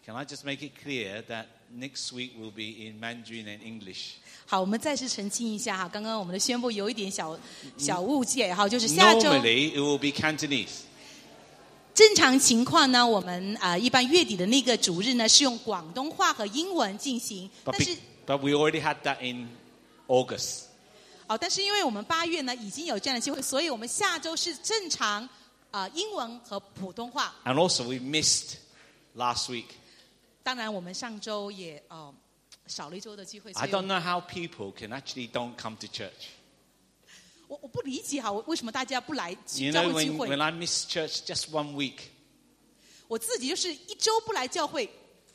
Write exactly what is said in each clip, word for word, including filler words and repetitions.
Can I just make it clear that next week will be in Mandarin and English? 好，我们再次澄清一下哈，刚刚我们的宣布有一点小小误解哈，就是下周 Normally, it will be Cantonese. 正常情况呢，我们啊、呃、一般月底的那个主日呢是用广东话和英文进行， But, 但是 be, but we already had that in August. 哦，但是因为我们八月呢已经有这样的机会，所以我们下周是正常啊、呃、英文和普通话。 And also, we missed last week. 当然，我们上周也哦少了一周的机会。所 I 以 don't know how people can actually don't come to church. 我我不理解哈，为什么大家不来 You 教 know, 会聚 when, 会？ when I miss church just one week, 我自己就是一周不来教会，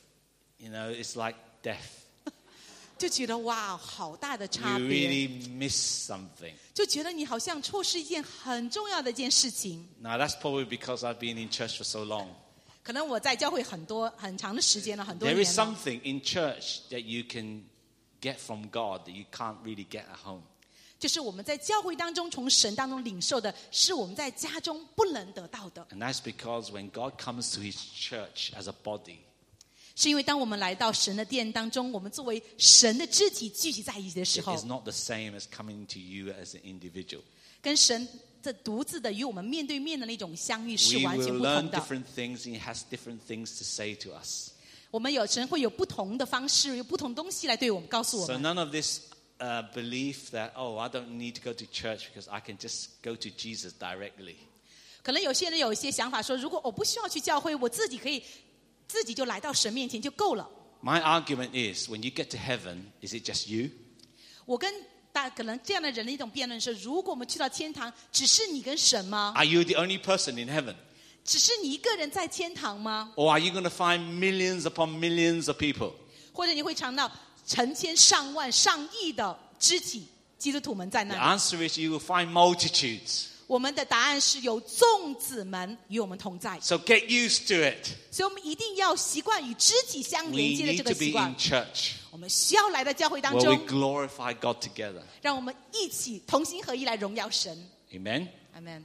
you know, it's like death. 就觉得哇，好大的 You 差别， really miss something. 就觉得你好像错失一件很重要的一件事情。 Now, that's probably because I've been in church for so long. 可能我在教会很多很长的时间了，很多 There 年 is 了。 something in church that you can get from God that you can't really get at home. 就是我们在教会当中从神当中领受的，是我们在家中不能得到的。 And that's because when God comes to his church as a body, 是因为当我们来到神的殿当中，我们作为神的肢体聚集在一起的时 it 候 is，not the same as coming to you as an individual. 跟神这独自的与我们面对面的那种相遇是 We 完全 will 不 learn 同的。 different things and he has different things to say to us. 我们有神会有不同的方式，有不同东西来对我们告诉我 So 们。 none of this uh, belief that, oh, I don't need to go to church because I can just go to Jesus directly. 可能有些人有一些想法说，如果我不需要去教会，我自己可以自己就来到神面前就够了。 My argument is, when you get to heaven, is it just you? 我跟大可能这样的人的一种辩论是：如果我们去到天堂，只是你跟神吗？ Are you the only person in heaven? 只是你一个人在天堂吗？ Or are you going to find millions upon millions of people? 或者你会尝到成千上万上亿的肢体基督徒们在 The 那里？ answer is you will find multitudes. 我们的答案是有众子们与我们同在， So get used to it. 所以我们一定要习惯与肢体相 We 连接的 need 这 to 个 be 习惯 in。church 我们需要来到教会当 where we 中， glorify God together. 让我们一起同心合一来荣耀神。 Amen? Amen。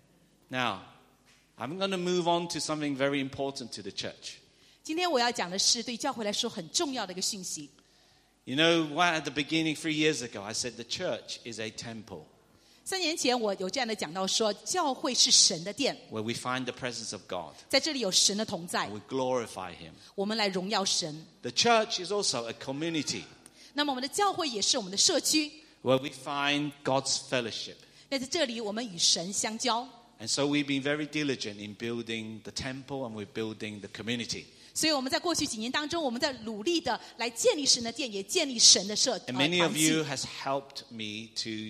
Now, I'm going to move on to something very important to the church. 今天我要讲的是对教会来说很重要的一个讯息。 You know, right at the beginning, three years ago, I said the church is a temple 三年前我有这样的讲到说，教会是神的殿， where we find the presence of God. 在这里有神的同在 And，we glorify him. 我们来荣耀神。 The church is also a community 那么我们的教会也是我们的社区， where we find God's fellowship. 那在这里我们与神相交。 And so we've been very diligent in building the temple and we're building the community. 所以我们在过去几年当中，我们在努力的来建立神的殿，也建立神的社 And 呃 many 团 of you 契。 has helped me to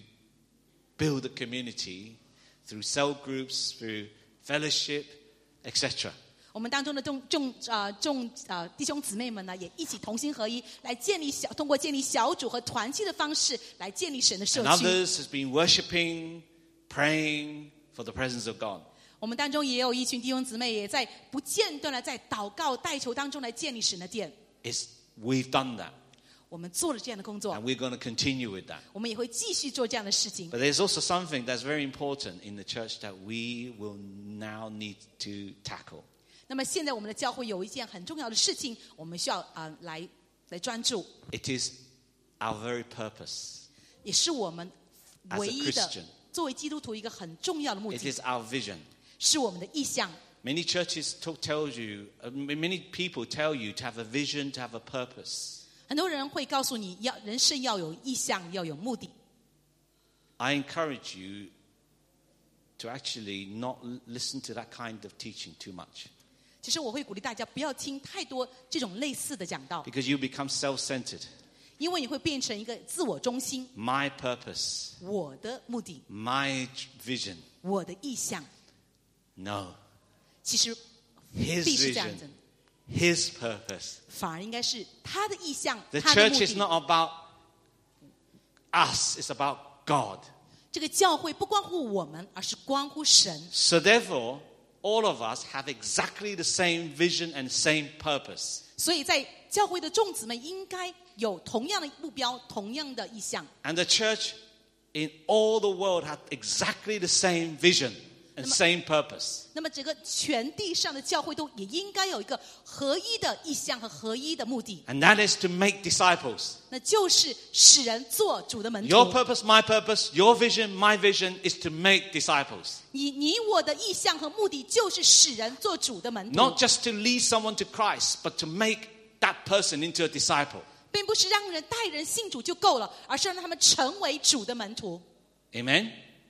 build a community through cell groups, through fellowship, et cetera. 我们当中的众众呃众呃弟兄姊妹们呢，也一起同心合一，来建立小通过建立小组和团契的方式，来建立神的社 And 区。 others has been worshiping, praying for the presence of God. 我们当中也有一群弟兄姊妹，也在不间断的在祷告代求当中来建立神的殿。 It's, we've done that 我们做了这样的工作 and，we're going to continue with that. 我们也会继续做这样的事情。 But there's also something that's very important in the church that we will now need to tackle. 那么现在我们的教会有一件很重要的事情，我们需要啊、呃、来来专注， It is our very purpose 也是我们 as 唯 a 一的 Christian. 作为基督徒一个很重要的目 It 的， is our vision. 是我们的意向。 Many churches talk, tell you, uh, many people tell you to have a vision, to have a purpose. 很多人会告诉你要人生要有意向，要有目的。 I encourage you to actually not l- listen to that kind of teaching too much 其实我会鼓励大家不要听太多这种类似的讲道， because you become self-centered. 因为你会变成一个自我中心。 My purpose, 我的目的， my vision. 我的意向， No. 其实 His 必是这样 vision, 子， his purpose. 反而应该是他的意向， The 他的 church 目 is 的。 not about us, it's about God. 这个教会不关乎我们，而是关乎神。 So therefore, all of us have exactly the same vision and same purpose. 所以在教会的众子们应该有同样的目标，同样的意向。 And the church in all the world have exactly the same vision. and same purpose. 那么整个全地上的教会都也应该有一个合一的意向和合一的目的， And that is to make disciples. 那就是使人做主的门徒。 Your purpose, my purpose, your vision, my vision is to make disciples. 你你我的意向和目的就是使人做主的门徒， Not just to lead someone to Christ, but to make that person into a disciple. 并不是让人带人信主就够了，而是让他们成为主的门徒。 Amen?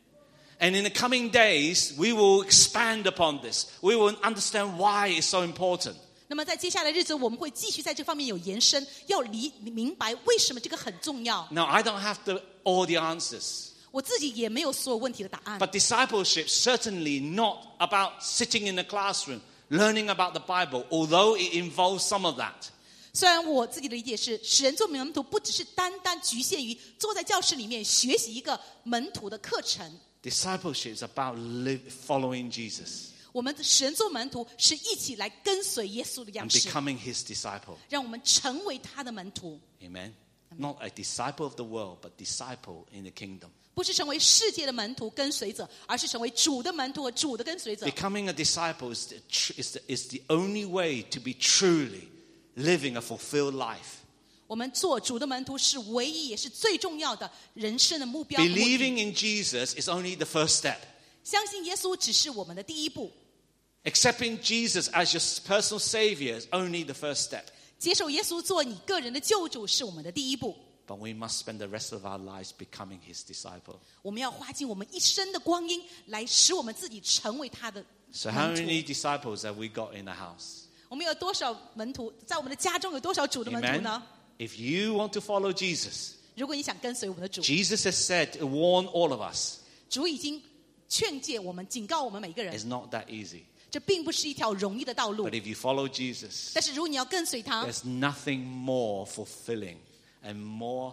And in the coming days, we will expand upon this. We will understand why it's so important. 那么在接下来的日子，我们会继续在这方面有延伸，要理明白为什么这个很重要。 Now, I don't have the, all the answers. 我自己也没有所有问题的答案。 But discipleship certainly not about sitting in a classroom, learning about the Bible, although it involves some of that. 虽然我自己的理解是，使人做门徒不只是单单局限于坐在教室里面学习一个门徒的课程。 Discipleship is about live, following Jesus 我们使人做门徒是一起来跟随耶稣的样 and 式， becoming his disciple. 让我们成为他的门徒， Amen? Not a disciple of the world, but disciple in the kingdom. 不是成为世界的门徒跟随者，而是成为主的门徒和主的跟随者。 Becoming a disciple is the, tr- is, the, is the only way to be truly living a fulfilled life. 我们做主的门徒是唯一也是最重要的人生的目标和目的。 Believing in Jesus is only the first step. 相信耶稣只是我们的第一步， Accepting Jesus as your personal savior is only the first step. 接受耶稣做你个人的救主是我们的第一步。 But we must spend the rest of our lives becoming his disciple. 我们要花尽我们一生的光阴，来使我们自己成为他的 So how 门 many 徒。 disciples have we got in the house? 我们有多少门徒？在我们的家中有多少主的门徒 Amen? 呢？ If you want to follow Jesus, 如果你想跟随我们的主， Jesus has said to warn all of us, 主已经劝诫我们、警告我们每个人， it's not that easy. 这并不是一条容易的道路 But。if you follow Jesus, 但是如果你要跟随他， there's nothing more fulfilling and more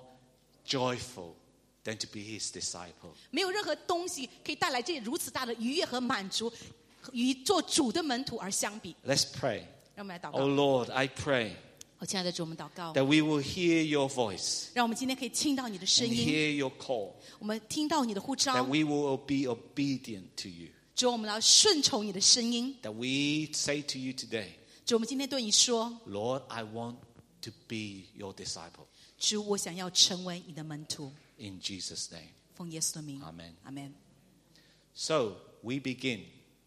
joyful than to be his disciple. 没有任何东西可以带来这如此大的愉悦和满足，与做主的门徒而相比。 Let's pray. 让我们来祷 Oh 告。 Lord, I pray 哦，亲爱的主，我们祷告， that we will hear your voice 让我们今天可以听到你的声 and 音， hear your call, 我们听到你的呼 that 召， we will be obedient to you, 主，我们要顺从你的声音。 that we say to you today, 主，我们今天对你说， Lord, I want to be your disciple. 主，我想要成为你的门徒， In Jesus' name. 奉耶稣的名， Amen. 阿门。 So we begin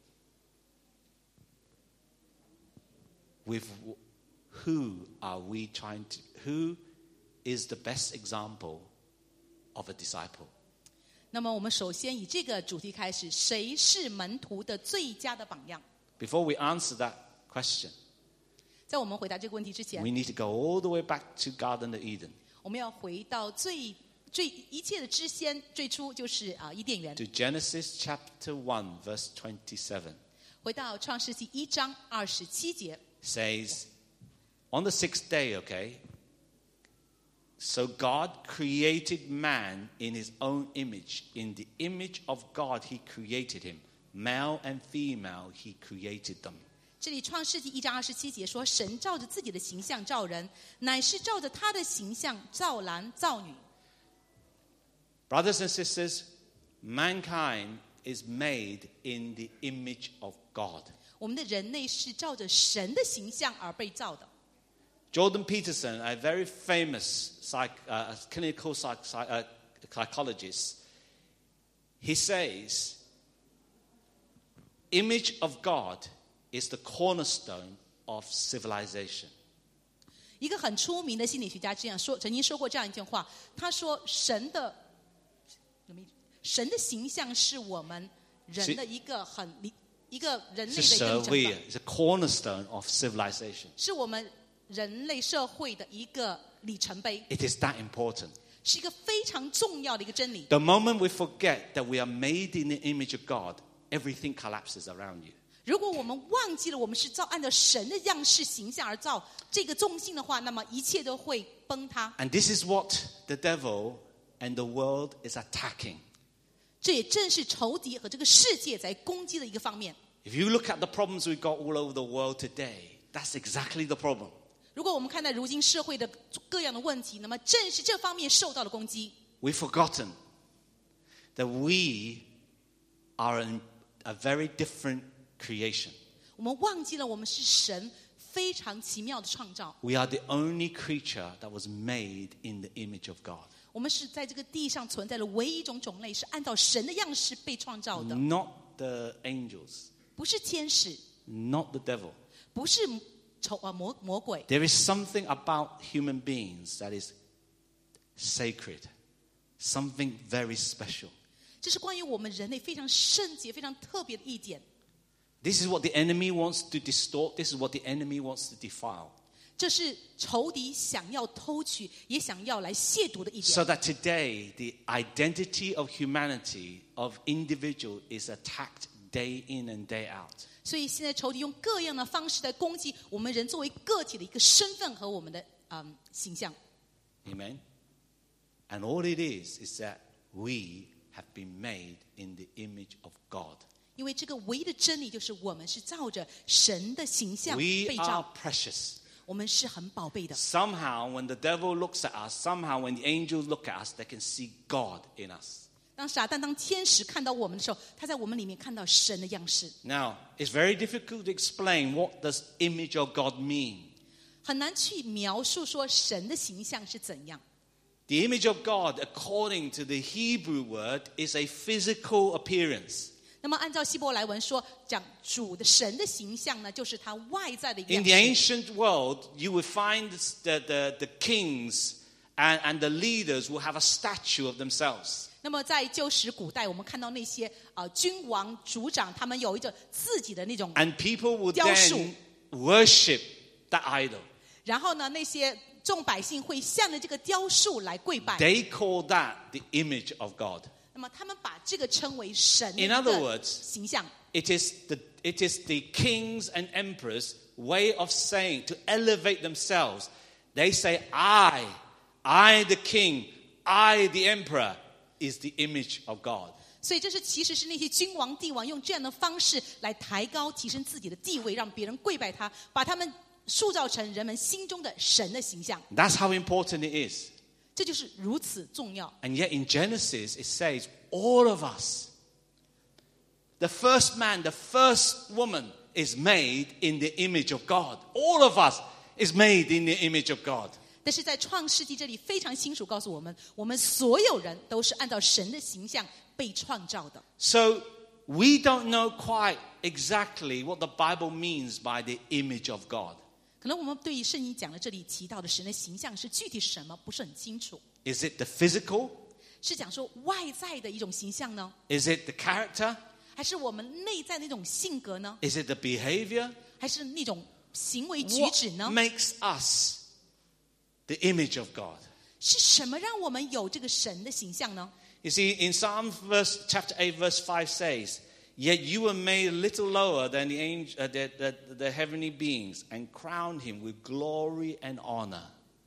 with who are we trying to, who is the best example of a disciple? 那么我们首先以这个主题开始，谁是门徒的最佳的榜样？ Before we answer that question, 在我们回答这个问题之前 we，need to go all the way back to Garden of Eden, 我们要回到最最一切的之先，最初就是啊伊甸园， to Genesis chapter one, verse twenty-seven. 回到创世纪一章二十七节， Says, on the sixth day, okay, so God created man in his own image. In the image of God, he created him. Male and female, he created them. 这里创世纪一章二十七节说，神照着自己的形象造人，乃是照着他的形象造男造女。 Brothers and sisters, mankind is made in the image of God. 我们的人类是照着神的形象而被造的。 Jordan Peterson, a very famous psych, uh, clinical psych, psych, uh, psychologist, he says, image of God is the cornerstone of civilization. 一个很出名的心理学家这样说，曾经说过这样一句话，他说：“神的神的形象是我们人的一个很一个人类的一个里程碑， It's a cornerstone of civilization. 是我们人类社会的一个里程碑， It is that important. 是一个非常重要的一个真理。 The moment we forget that we are made in the image of God, everything collapses around you. 如果我们忘记了我们是造按照神的样式形象而造这个重心的话，那么一切都会崩塌。 And this is what the devil and the world is attacking. 这也正是仇敌和这个世界在攻击的一个方面。 If you look at the problems we've got all over the world today, that's exactly the problem. 如果我们看待如今社会的各样的问题，那么正是这方面受到了攻击。 We've forgotten that we are an, a very different creation. 我们忘记了我们是神非常奇妙的创造。 We are the only creature that was made in the image of God. 我们是在这个地上存在的唯一一种种类，是按照神的样式被创造的， Not the angels, 不是天使， not the devil. 不是丑呃魔魔鬼。 There is something about human beings that is sacred, something very special. 这是关于我们人类非常圣洁、非常特别的一点。 This is what the enemy wants to distort. This is what the enemy wants to defile. 这是仇敌想要偷取，也想要来亵渎的一点。 So that today, the identity of humanity, of individual, is attacked day in and day out. 所以现在仇敌用各样的方式来攻击我们人作为个体的一个身份和我们的嗯形象。 Amen. And all it is is that we have been made in the image of God. 因为这个唯一的真理就是我们是照着神的形象 We 被 are 造， precious. 我们是很宝贝的。 Somehow, when the devil looks at us, somehow when the angels look at us, they can see God in us. 当撒旦当天使看到我们的时候，他在我们里面看到神的样式。 Now, it's very difficult to explain what does image of God mean. 很难去描述说神的形象是怎样。 The image of God, according to the Hebrew word, is a physical appearance. 那么按照希伯来文说，讲主的神的形象呢，就是他外在的一个 In 样 the 式。 ancient world, you would find the, the, the kings and, and the leaders will have a statue of themselves. 那么在旧时古代，我们看到那些呃君王族长，他们有一个自己的那种， And people would 雕塑。 then worship that idol. 然后呢，那些众百姓会向着这个雕塑来跪拜。 They call that the image of God. 那么他们把这个称为神的 In 一 other 个 words, 形象。 It is the, it is the kings and emperors' way of saying, to elevate themselves. They say, I, I the king, I the emperor, is the image of God. 所以这是其实是那些君王帝王用这样的方式来抬高提升自己的地位，让别人跪拜他，把他们塑造成人们心中的神的形象。 That's how important it is. 这就是如此重要。 And yet in Genesis, it says, all of us, the first man, the first woman, is made in the image of God. All of us is made in the image of God. 但是在创世纪这里非常清楚告诉我们，我们所有人都是按照神的形象被创造的。 So we don't know quite exactly what the Bible means by the image of God. 可能我们对于圣经讲的这里提到的神的形象是具体什么，不是很清楚。 Is it the physical? 是讲说外在的一种形象呢， Is it the character? 还是我们内在的一种性格呢， Is it the behavior? 还是那种行为举 What 止呢？ makes us the image of God? 是什么让我们有这个神的形象呢？ You see, in Psalm verse, chapter eight, verse five says, Yet you were made a little lower than the, angel, uh, the, the, the heavenly beings and crowned him with glory and honor.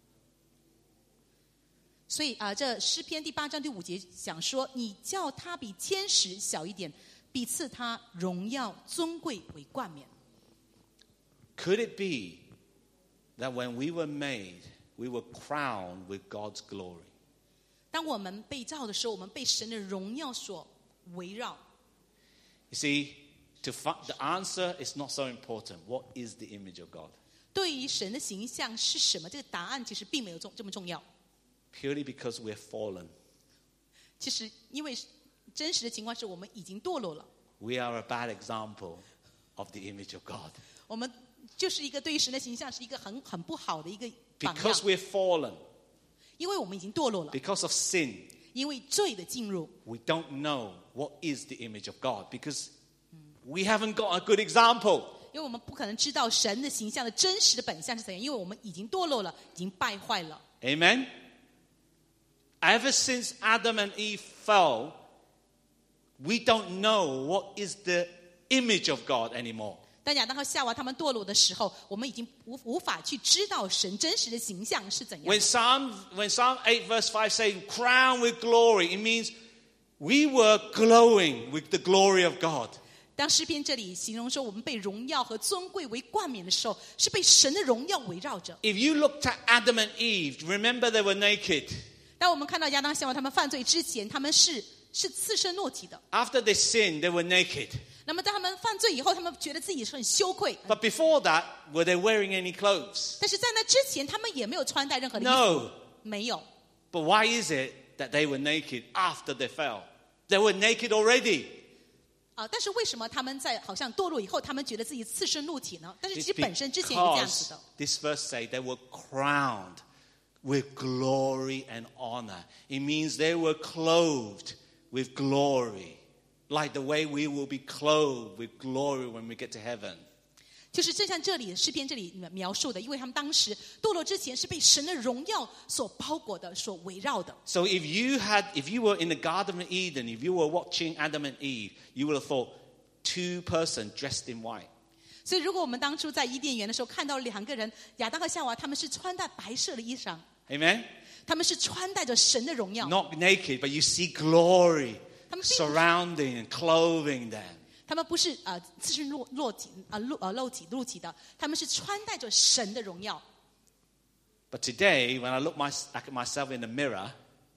所以啊、呃，这诗篇第八章第五节讲说，你叫他比天使小一点，比赐他荣耀尊贵为冠冕。 Could it be that when we were made, we were crowned with God's glory? 当我们被造的时候，我们被神的荣耀所围绕。 You see, to fi- the answer is not so important. What is the image of God? 对于神的形象是什么？这个答案其实并没有重这么重要。 Purely because we're fallen. 其实，因为真实的情况是我们已经堕落了， We are a bad example of the image of God. 我们就是一个对于神的形象是一个很很不好的一个榜样 Because，we're fallen, 因为我们已经堕落了， because of sin, 因为罪的进入， we don't know what is the image of God because we haven't got a good example. 因为我们不可能知道神的形象的真实的本相是怎样，因为我们已经堕落了，已经败坏了。 Amen? Ever since Adam and Eve fell, we don't know what is the image of God anymore. 当亚当和夏娃他们堕落的时候，我们已经无无法去知道神真实的形象是怎样 When 的。 Psalm, when Psalm eight verse five says, crown with glory, it means we were glowing with the glory of God. 当诗篇这里形容说我们被荣耀和尊贵为冠冕的时候，是被神的荣耀围绕着。 If you looked at Adam and Eve, remember they were naked. 当我们看到亚当夏娃他们犯罪之前，他们是是赤身裸体的。 After they sinned, they were naked. 那么当他们犯罪以后，他们觉得自己是很羞愧。 But before that, were they wearing any clothes? 但是在那之前，他们也没有穿戴任何的衣服。 No. 没有。 But why is it that they were naked after they fell? They were naked already. 啊，但是为什么他们在好像堕落以后，他们觉得自己赤身露体呢？但是其实本身之前也这样子 Because 的。 this verse say they were crowned with glory and honor. It means they were clothed with glory, like the way we will be clothed with glory when we get to heaven. 就是正像这里诗篇这里描述的，因为他们当时堕落之前是被神的荣耀所包裹的，所围绕的。 So if you had, if you were in the Garden of Eden, if you were watching Adam and Eve, you would have thought two persons dressed in white. 所以如果我们当初在伊甸园的时候看到两个人，亚当和夏娃，他们是穿戴白色的衣裳， Amen? 他们是穿戴着神的荣耀。 Not naked, but you see glory 他们并 surrounding and clothing them. 他们不是呃赤身裸裸体啊露呃露体露体的，他们是穿戴着神的荣耀。 But today, when I look my, back at myself in the mirror,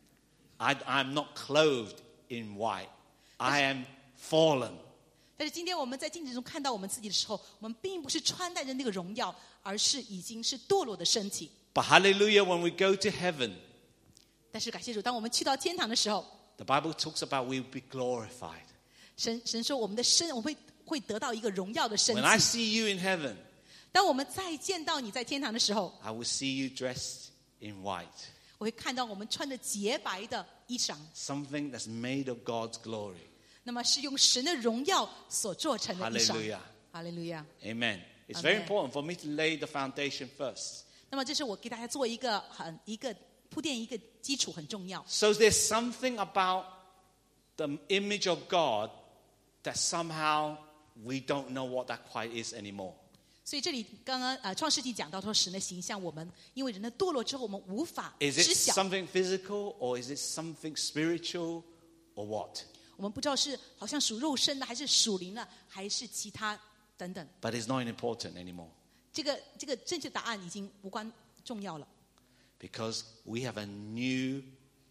I, I'm not clothed in white. I am fallen. 但是今天我们在镜子中看到我们自己的时候，我们并不是穿戴着那个荣耀，而是已经是堕落的身体。 But hallelujah, when we go to heaven, 但是感谢主，当我们去到天堂的时候， the Bible talks about we will be glorified. 神神说我们的身，我们会会得到一个荣耀的身 When I 体。 see you in heaven, 当我们再见到你在天堂的时候， I will see you dressed in white. 我会看到我们穿着洁白的衣裳， Something that's made of God's glory. 那么是用神的荣耀所做成的衣裳。 Hallelujah. 哈利路亚。 Amen. It's very Amen. important for me to lay the foundation first. 那么这是我给大家做一个很一个铺垫一个基础很重要。 So there's something about the image of God that somehow we don't know what that quite is anymore. 所以这里刚刚呃创世纪讲到说神的形象，我们因为人的堕落之后，我们无法 Is 知 it 晓， something physical or is it something spiritual or what? 我们不知道是好像属肉身的，还是属灵的，还是其他等等。 But it's not important anymore 这个这个正确答案已经无关重要了， because we have a new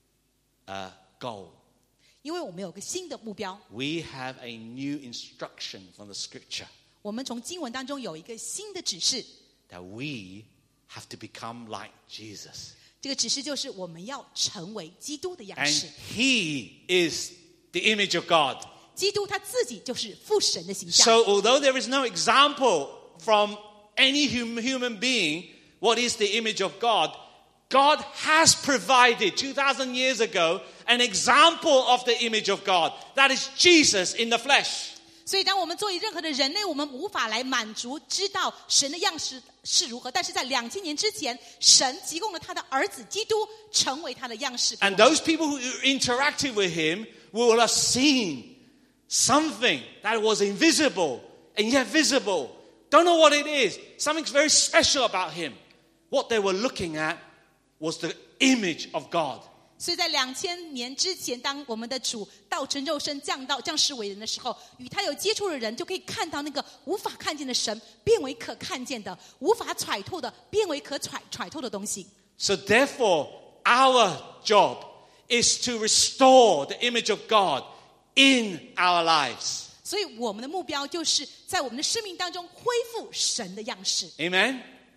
uh, goal. 因为我们有个新的目标， We have a new instruction from the scripture 我们从经文当中有一个新的指示。 that we have to become like Jesus. 这个指示就是我们要成为基督的样 And 式。 he is the image of God. 基督他自己就是父神的形象。 So although there is no example from any hum- human being what is the image of God, God has provided two thousand years ago an example of the image of God. That is Jesus in the flesh. 所以当我们作为任何的人类，我们无法来满足知道神的样式是如何，但是在两千年之前，神提供了他的儿子基督成为他的样式给我 And 们。 those people who interacted with him will have seen something that was invisible and yet visible. Don't know what it is. Something's very special about him. What they were looking at was the image of God. 所以在两千年之前，当我们的主道成肉身降到降世为人的时候，与他有接触的人就可以看到那个无法看见的神变为可看见的，无法揣透的变为可揣揣透的东西。 So therefore, our job is to restore the image of God in our lives. 所以我们的目标就是在我们的生命当中恢复神的样式。 Amen?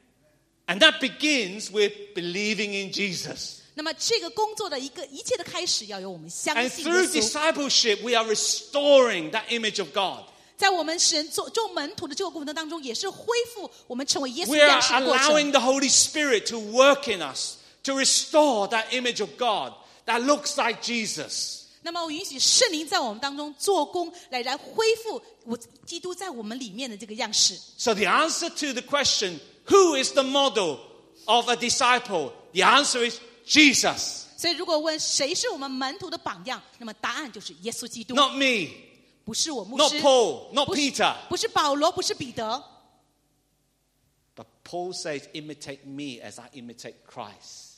And that begins with believing in Jesus. 那么这个工作的一个一切的开始，要有我们相 And 信耶 through 稣。 discipleship, we are restoring that image of God. 在我们神做做门徒的这个过程当中，也是恢复我们成为耶稣 We are 样式的过 allowing 程。 the Holy Spirit to work in us, to restore that image of God that looks like Jesus. 那么我允许圣灵在我们当中做工，来来恢复我基督在我们里面的这个样式。 So the answer to the question, who is the model of a disciple? The answer is Jesus. 所以如果问谁是我们门徒的榜样，那么答案就是耶稣基督， Not me, 不是我牧 not 师， Paul, not 不是 Peter. 不是保罗，不是彼得。 But Paul says, imitate me as I imitate Christ.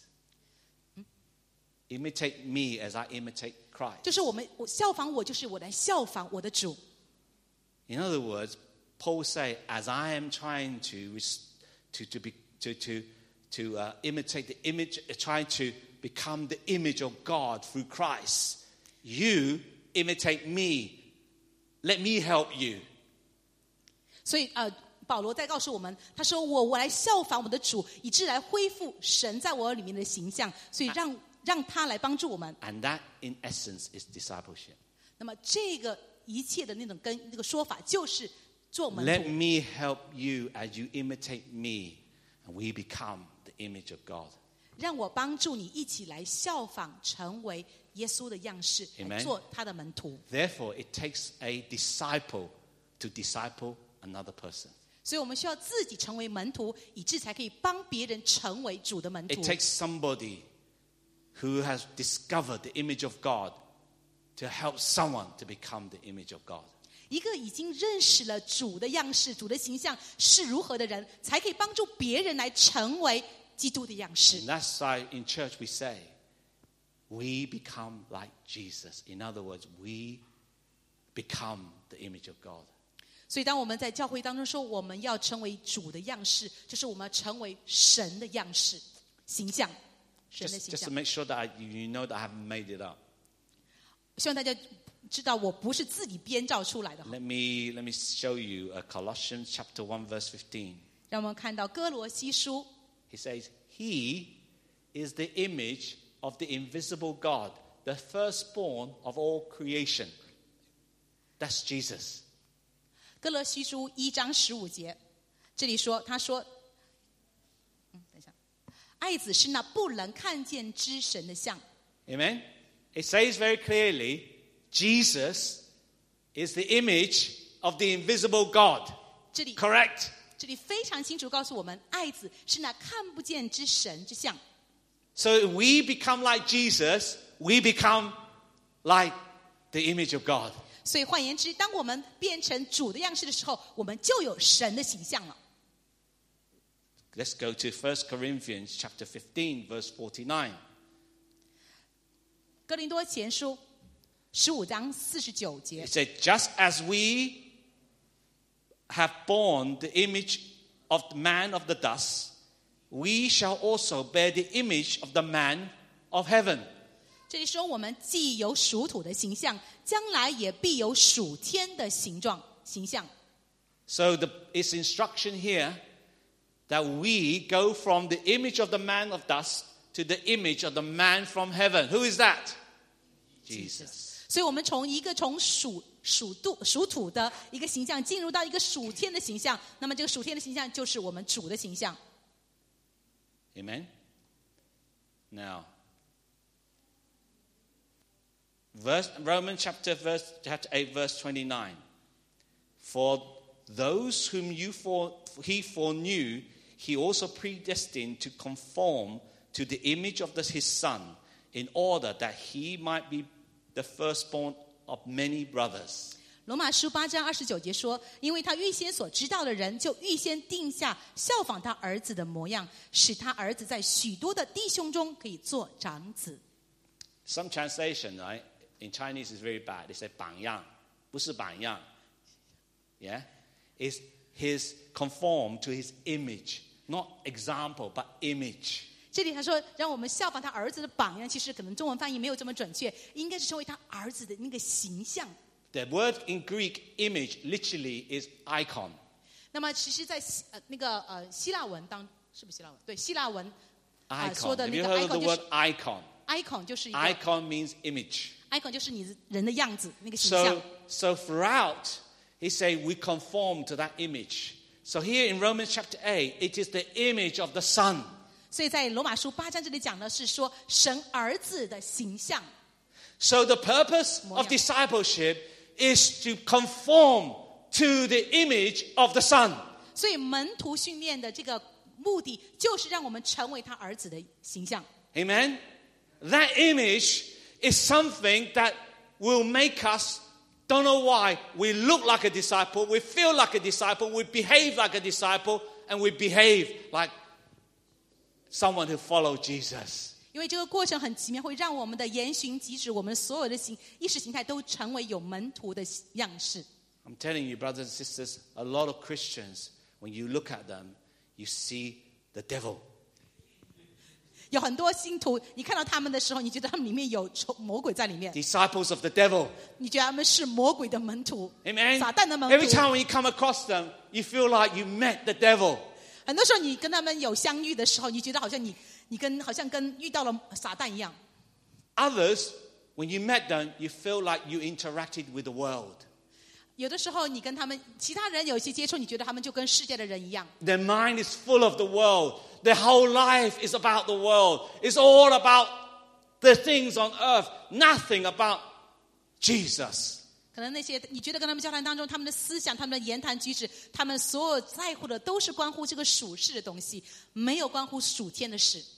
Imitate me as I imitate Christ. 就是我们我效仿我，就是我来效仿我的主。 In other words, Paul say, as I am trying to res- to to be to to to uh, imitate the image, uh, trying to become the image of God through Christ, you imitate me Let me help you. 所以呃，保罗在告诉我们，他说我我来效仿我的主，以致来恢复神在我里面的形象，所以让让他来帮助我们。 And that, in essence, is discipleship. 那么这个一切的那种跟那个说法，就是做门 Let 徒。 me help you as you imitate me, and we become the image of God. 让我帮助你一起来效仿，成为耶稣的样式， Amen. 来做他的门徒。 Therefore, it takes a disciple to disciple another person. 所以我们需要自己成为门徒，以致才可以帮别人成为主的门徒 It。takes somebody who has discovered the image of God to help someone to become the image of God. 一个已经认识了主的样式、主的形象是如何的人，才可以帮助别人来成为基督的样式。 And that's why in church we say, we become like Jesus. In other words, we become the image of God. 所以当我们在教会当中说我们要成为主的样式，就是我们要成为神的样式、形象，神的 Just, 形 just to 象。 make sure that I, you know that I haven't made it up. 希望大家知道我不是自己编造出来的。 Let me, let me show you uh, Colossians chapter one verse fifteen. 让我们看到哥罗西书， He says, He is the image of the invisible God, the firstborn of all creation. That's Jesus. 哥罗西书一章十五节，这里说，他说，嗯，等一下，爱子是那不能看见之神的像。 Amen? It says very clearly, Jesus is the image of the invisible God. 这里 Correct? 这里非常清楚告诉我们，爱子是那看不见之神之像。 So if we become like Jesus, we become like the image of God. 所以换言之，当我们变成主的样式的时候，我们就有神的形象了。 Let's go to First Corinthians chapter fifteen, verse forty-nine. 哥林多前书十五章四十九节 It，said, just as we have borne the image of the man of the dust, we shall also bear the image of the man of heaven. 这里说我们既有属土的形象，将来也必有属天的形状形象。 So the, it's instruction here that we go from the image of the man of dust to the image of the man from heaven. Who is that? Jesus. 所以我们从一个从属属土属土的一个形象，进入到一个属天的形象。那么这个属天的形象就是我们主的形象。 Amen? Now, verse, Romans chapter, verse, chapter eight, verse twenty-nine. For those whom you for, he foreknew, he also predestined to conform to the image of the, his Son, in order that he might be the firstborn of many brothers. 罗马书八章二十九节说：“因为他预先所知道的人，就预先定下效仿他儿子的模样，使他儿子在许多的弟兄中可以做长子。” Some translation, right, in Chinese is very bad. They say 榜样，不是榜样。Yeah? It's his conform to his image. Not example, but image. 这里他说让我们效仿他儿子的榜样，其实可能中文翻译没有这么准确，应该是成为他儿子的那个形象。 The word in Greek, image, literally is icon. 那么其实在，希呃那个呃希腊文当是不是希腊文？对，希腊文啊、 Icon. 说的 Have 那 you 个 heard of icon the 就是 word icon? icon 就是一个 Icon means image. icon 就是你人的样子那个形 So, 象。 so throughout, he say we conform to that image. So here in Romans chapter eight, it is the image of the Son. 所以在罗马书八章这里讲的是说神儿子的形象。 So the purpose of 模样。 discipleship is to conform to the image of the Son. 所以门徒训练的这个目的就是让我们成为他儿子的形象。 Amen? That image is something that will make us, don't know why, we look like a disciple, we feel like a disciple, we behave like a disciple, and we behave like someone who follows Jesus. 因为这个过程很奇妙，会让我们的言行举止，我们所有的形意识形态都成为有门徒的样式。 I'm telling you, brothers and sisters, a lot of Christians, when you look at them, you see the devil. 有很多信徒，你看到他们的时候，你觉得他们里面有魔鬼在里面， Disciples of the devil. 你觉得他们是魔鬼的门徒， Amen. 撒旦的门 Every 徒。 time when you come across them, you feel like you met the devil. 很多时候你跟他们有相遇的时候，你觉得好像你你跟好像跟遇到了撒旦一样。 Others, when you met them, you feel like you interacted with the world. 有的时候你跟他们其他人有一些接触，你觉得他们就跟世界的人一样。 Their mind is full of the world. Their whole life is about the world. It's all about the things on earth. Nothing about Jesus. 可能那些你觉得跟他们交谈当中，他们的思想、他们的言谈举止，他们所有在乎的都是关乎这个属世的东西，没有关乎属天的事。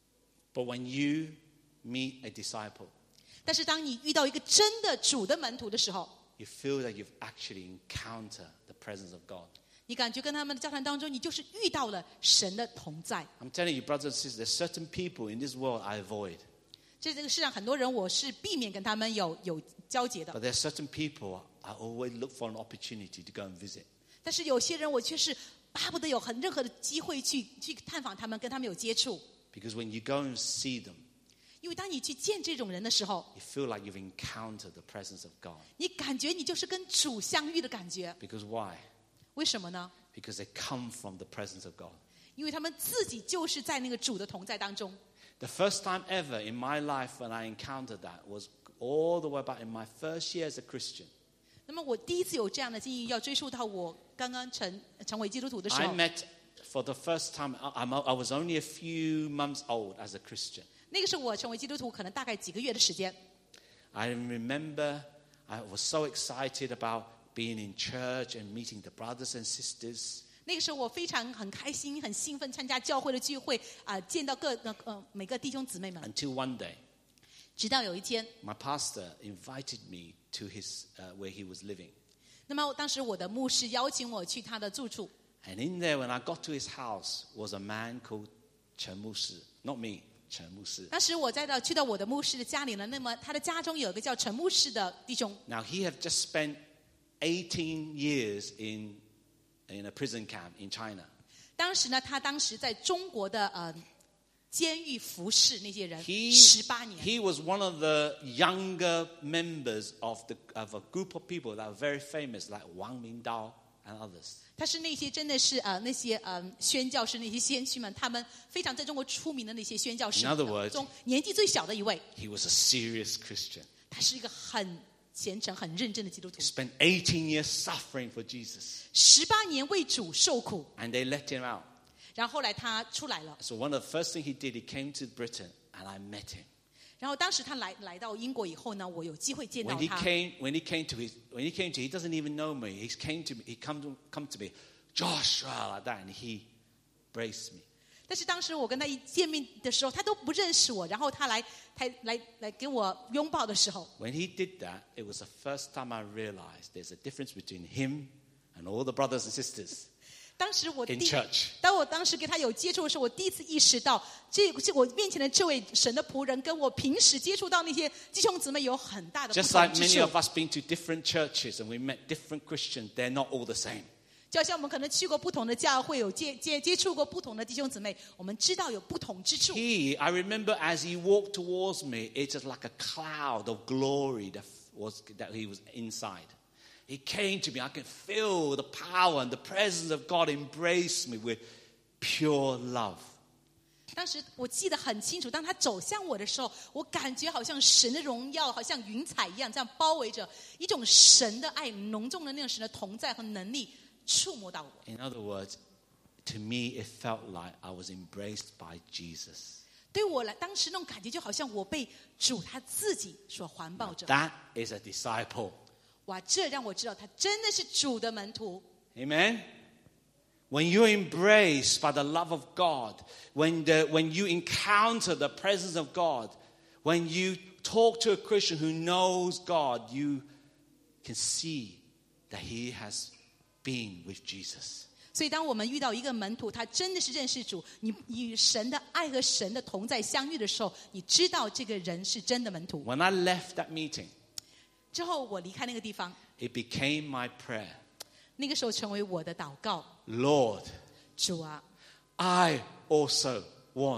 But when you meet a disciple, 但是当你遇到一个真的主的门徒的时候， you feel that you've actually encountered the presence of God. 你感觉跟他们的交谈当中，你就是遇到了神的同在。 I'm telling you, brothers and sisters, there's certain people in this world I avoid. 这这个世上很多人，我是避免跟他们有有交集的。 But there's certain people I always look for an opportunity to go and visit. 但是有些人，我却是巴不得有很任何的机会去去探访他们，跟他们有接触。 Because when you go and see them, 因为当你去见这种人的时候， you feel like you've encountered the presence of God. 你感觉你就是跟主相遇的感觉。 Because why? 为什么呢？ Because they come from the presence of God. 因为他们自己就是在那个主的同在当中。 The first time ever in my life when I encountered that was all the way back in my first year as a Christian. 那么我第一次有这样的经历，要追溯到我刚刚成成为基督徒的时 I 候。 met for the first time, I, I'm- I was only a few months old as a Christian. 那个是我成为基督徒可能大概几个月的时间。 I remember I was so excited about being in church and meeting the brothers and sisters. 那个时候我非常很开心、很兴奋，参加教会的聚会啊、见到各呃呃每个弟兄姊妹们。 Until one day, 直到有一天， my pastor invited me to his uh, where he was living. 那么当时我的牧师邀请我去他的住处。 And in there, when I got to his house, was a man called Chen Mushi. Not me, Chen Mushi. 当时我在到去到我的牧师的家里呢，那么他的家中有一个叫陈牧师的弟兄。 Now, he had just spent eighteen years in, in a prison camp in China. 当时呢，他当时在中国的呃监狱服侍那些人 He, 十八年。 he was one of the younger members of, the, of a group of people that were very famous, like Wang Mingdao and others. 他是那些真的是呃那些呃宣教士那些先驱们，他们非常在中国出名的那些宣教士 In other words, 中年纪最小的一位。 He was a serious Christian. 他是一个很虔诚、很认真的基督徒 He，spent eighteen years suffering for Jesus. 十八年为主受苦， And they let him out. 然后后来他出来了。 So one of the first things he did, he came to Britain and I met him. 然后当时他来来到英国以后呢，我有机会见到 When he 他。 came, when he came to his, when he came to, he doesn't even know me. He came to me, he come to, come to me, Joshua, like that, and he embraced me. 但是当时我跟他一见面的时候，他都不认识我。然后他来，他来来给我拥抱的时候， When he did that, it was the first time I realized there's a difference between him and all the brothers and sisters 当时我 in 第， church. 当我当时跟他有接触的时候，我第一次意识到，这这我面前的这位神的仆人，跟我平时接触到那些弟兄姊妹有很大的不 Just 同 like 之 many 处 of。us been to different churches and we met different Christians, they're not all the same. 就好像我们可能去过不同的教会，有接接接触过不同的弟兄姊妹，我们知道有不同之处。 He, I remember as he walked towards me, it's just like a cloud of glory that was that he was inside. He came to me. I could feel the power and the presence of God embrace me with pure love. 当时我记得很清楚，当他走向我的时候，我感觉好像神的荣耀，好像云彩一样，这样包围着一种神的爱，浓重的那种神的同在和能力触摸到我。 In other words, to me, it felt like I was embraced by Jesus. 对我来，当时那种感觉就好像我被主他自己所环抱着。 That is a disciple. 哇，这让我知道他真的是主的门徒。 Amen. When you're embraced by the love of God, when, the, when you encounter the presence of God, when you talk to a Christian who knows God, you can see that he has been with Jesus. 所以，当我们遇到一个门徒，他真的是认识主，你与神的爱和神的同在相遇的时候，你知道这个人是真的门徒。 When I left that meeting, 之后，我离开那个地方， it became my prayer. 那个时候成为我的祷告。 Lord, 主啊， I also want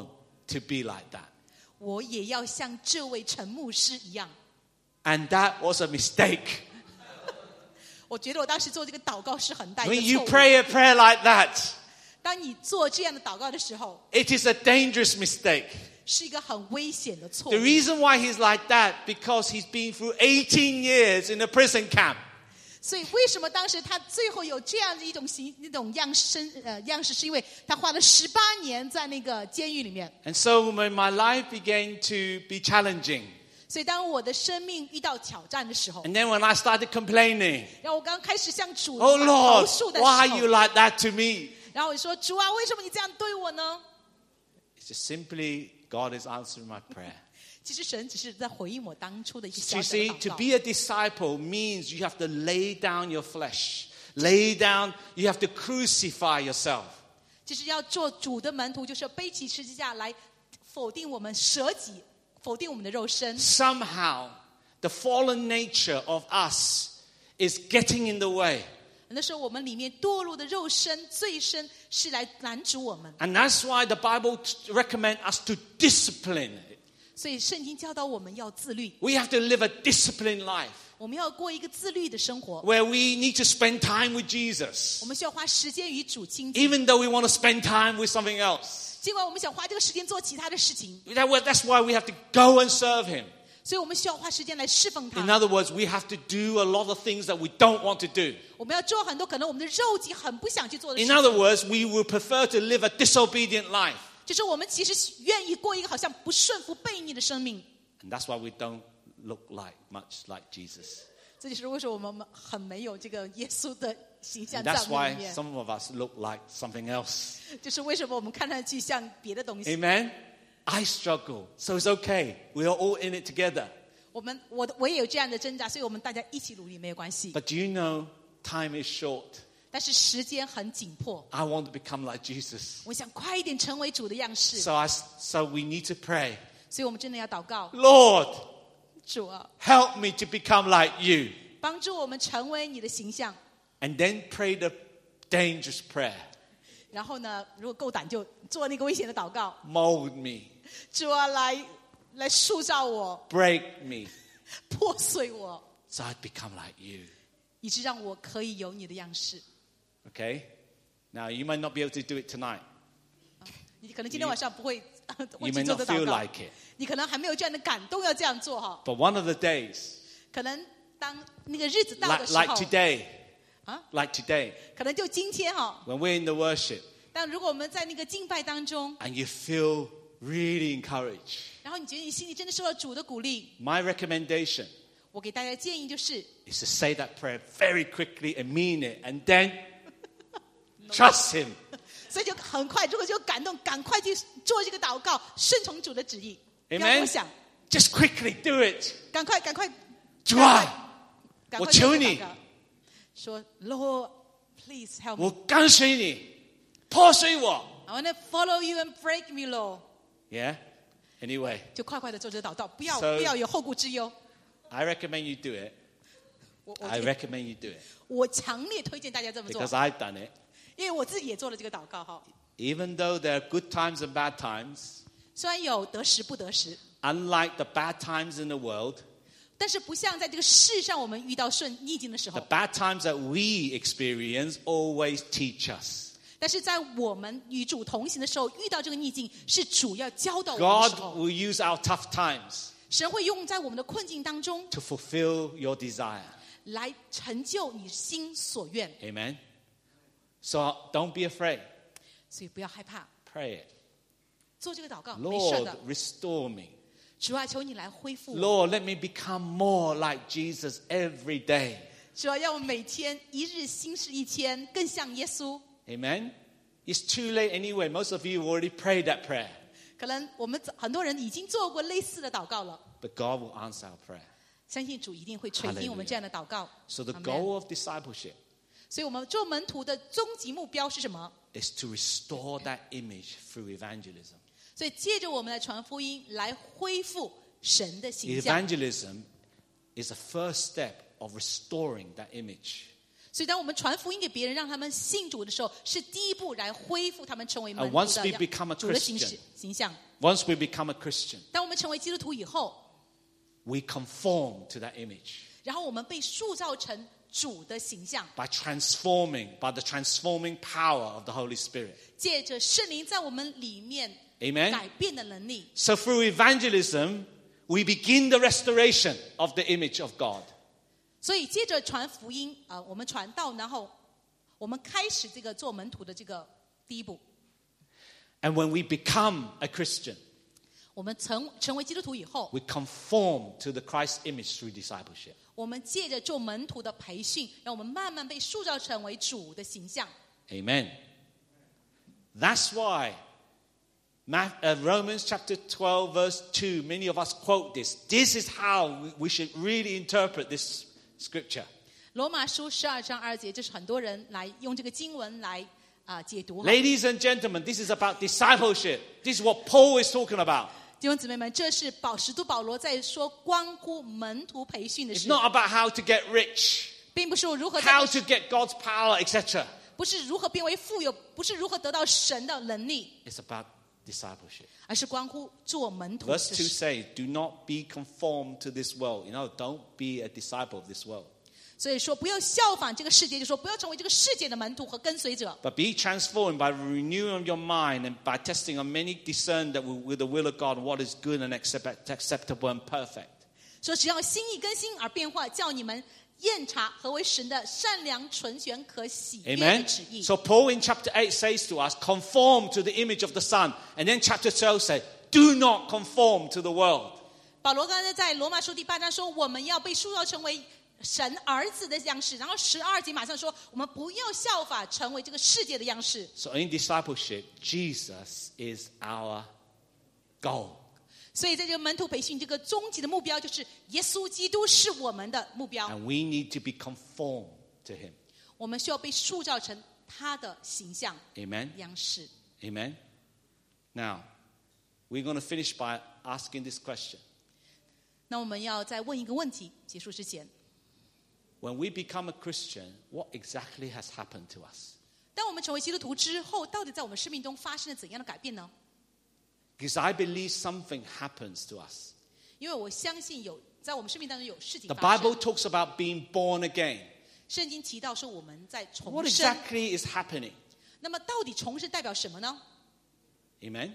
to be like that. 我也要像这位陈牧师一样。 And that was a mistake. 我觉得我当时做这个祷告是很大一 When 个 you 错误。 pray a prayer like that, 当你做这样的祷告的时候， it is a dangerous mistake. 是一个很危险的错 The 误。 reason why he's like that, because he's been through eighteen years in a prison camp. 所以为什么当时他最后有这样的一种形那种样式呃样式，是因为他花了十八年在那个监狱里面。 And so when my life began to be challenging, 所以当我的生命遇到挑战的时候， and then when I started complaining, 然后我刚开始向主 oh 投 Lord, 诉的 why 时 are you 候， like that to me? 然后我说主啊，为什么你这样对我呢？ It's just simply God is answering my prayer. 其实神只是在回应我当初的一些 You 小小的 see, 祷 to 告。 be a disciple means you have to lay down your flesh. Lay down, you have to crucify yourself. 就是要做主的门徒，就是要背起十字架来否定我们舍己，否定我们的肉身。 Somehow, the fallen nature of us is getting in the way. 那时候我们里面堕落的肉身、罪身是来拦阻我们， And that's why the Bible recommends us to discipline. 所以圣经教导我们要自律， We have to live a disciplined life 我们要过一个自律的生活。 where we need to spend time with Jesus. 我们需要花时间与主亲近， Even though we want to spend time with something else. 尽管我们想花这个时间做其他的事情， That- That's why we have to go and serve Him. 所以我们需要花时间来侍奉 In 他。 other words, we have to do a lot of things that we don't want to do. 我们要做很多可能我们的肉体很不想去做的事 In other 情， words, we would prefer to live a disobedient life. 就是我们其实愿意过一个好像不顺服、悖逆的生命。 And that's why we don't look like much like Jesus. 这就是为什么我们很没有这个耶稣的形象 And 在 that's 我们 why 里面， some of us look like something else. 就是为什么我们看上去像别的东西。 Amen? I struggle, so it's okay. We are all in it together. 我们我我也有这样的挣扎，所以我们大家一起努力没有关系。 But do you know, time is short. 但是时间很紧迫， I want to become like Jesus. 我想快一点成为主的样式， So, I, so we need to pray. 所以我们真的要祷告， Lord, 主啊， help me to become like you. 帮助我们成为你的形象。 And then pray the dangerous prayer. 然后呢，如果够胆就做那个危险的祷告， Mold me, 主啊，来来塑造我， break me, 破碎我， so I'd become like you. 以致让我可以有你的样式。 Okay? Now, you might not be able to do it tonight. 你可能今天晚上不会 You 忘记 may 做 not 这祷 feel 告， like it. 你可能还没有这样的感动要这样做哈。 But one of the days, 可能当那个日子到的 like, 时 like 候， today, 啊， like today, 可能就今天哈。 when we're in the worship 但如果我们在那个敬拜当中， and you feel really encouraged, 然后你觉得你心里真的受到主的鼓励， my recommendation 我给大家的建议就是， is to say that prayer very quickly and mean it, and then trust Him. 所以就很快，如果有感动，赶快去做这个祷告，顺从主的旨意。不要 Amen? 多想， Just quickly do it. 赶快，赶快， 主啊， 赶快我求你， 做这个祷告说 Lord, please help 我 me. 跟随你，破碎我。 I want to follow you and break me, Lord. Yeah? Anyway, 就快快的做这个祷告，不要 So- 不要有后顾之忧。 I recommend you do it. 我我 I recommend you do it 我强烈推荐大家这么做 because，I've done it. 因为我自己也做了这个祷告哈。 Even though there are good times and bad times, 虽然有得时不得时， unlike the bad times in the world, 但是不像在这个世上我们遇到顺逆境的时 the 候， bad times that we experience always teach us. 但是在我们与主同行的时候，遇到这个逆境是主要教导我们的 God 时候， will use our tough times 神会用在我们的困境当中 to fulfill your desire. 来成就你心所愿， Amen? So don't be afraid. 所以不要害怕， Pray it. 做这个祷告没事 Lord, 的。 restore me. 主啊，求你来恢复我， Lord, let me become more like Jesus every day. 主啊，要我每天一日新事一千，更像耶稣。 Amen? It's too late anyway. Most of you have already prayed that prayer. 可能我们很多人已经做过类似的祷告了， But God will answer our prayer. 相信主一定会垂听我们这样的祷告。 So the Amen goal of discipleship 所以我们做门徒的终极目标是什么？ is to restore that image through evangelism. 所以借着我们来传福音，来恢复神的形象。 Evangelism is the first step of restoring that image. 所以当我们传福音给别人，让他们信主的时候，是第一步来恢复他们成为门 And 徒 once we 的 become a 主的形 Christian 式形象。 Once we become a Christian, 当我们成为基督徒以后， we conform to that image 然后我们被塑造成主的形象， by transforming, by the transforming power of the Holy Spirit. 借着圣灵在我们里面 Amen. 改变的能力。 So through evangelism, we begin the restoration of the image of God. 所以接着传福音，呃，我们传道，然后我们开始这个做门徒的这个第一步。 And when we become a Christian, 我们成成为基督徒以后， we conform to the Christ image through discipleship. 我们借着做门徒的培训，让我们慢慢被塑造成为主的形象。 Amen. That's why Romans chapter twelve verse two, many of us quote this. This is how we should really interpret this scripture. 罗马书十二章二节，这是很多人来用这个经文来啊、呃、解读。 Ladies and gentlemen, this is about discipleship. This is what Paul is talking about. 弟兄姊妹们，这是保使徒保罗在说关乎门徒培训的 It's 事， not about how to get rich, 并不是如何 how to get God's power, et cetera. 不是如何变为富有，不是如何得到神的能力， It's about discipleship. 而是关乎做门徒的 Verse two 事。 says, do not be conformed to this world. You know, don't be a disciple of this world. 所以说，不要效仿这个世界，就说不要成为这个世界的门徒和跟随者， But be transformed by the renewing of your mind and by testing on many discern that with the will of God what is good and accept- acceptable and perfect. 说只要心意更新而变化，叫你们验察何为神的善良、纯全、可喜悦的 Amen. 旨意。 So Paul in chapter eight says to us, conform to the image of the Son. And then chapter twelve says, do not conform to the world. 保罗刚才在罗马书第八章说，我们要被塑造成为神儿子的样式，然后十二节马上说，我们不要效法成为这个世界的样式。 So in discipleship, Jesus is our goal. 所以在这个门徒培训，这个终极的目标就是耶稣基督是我们的目标， And we need to be conformed to him. 我们需要被塑造成他的形象 Amen. 样式。 Amen. Now, we're going to finish by asking this question. 那我们要再问一个问题，结束之前， When we become a Christian, what exactly has happened to us? 当我们成为基督徒之后，到底在我们生命中发生了怎样的改变呢？ Because I believe something happens to us. 因为我相信有在我们生命当中有事情 The 发 Bible 生。 talks about being born again. 圣经提到说我们在重 What 生， exactly is happening? 那么到底重生代表什么呢？ Amen.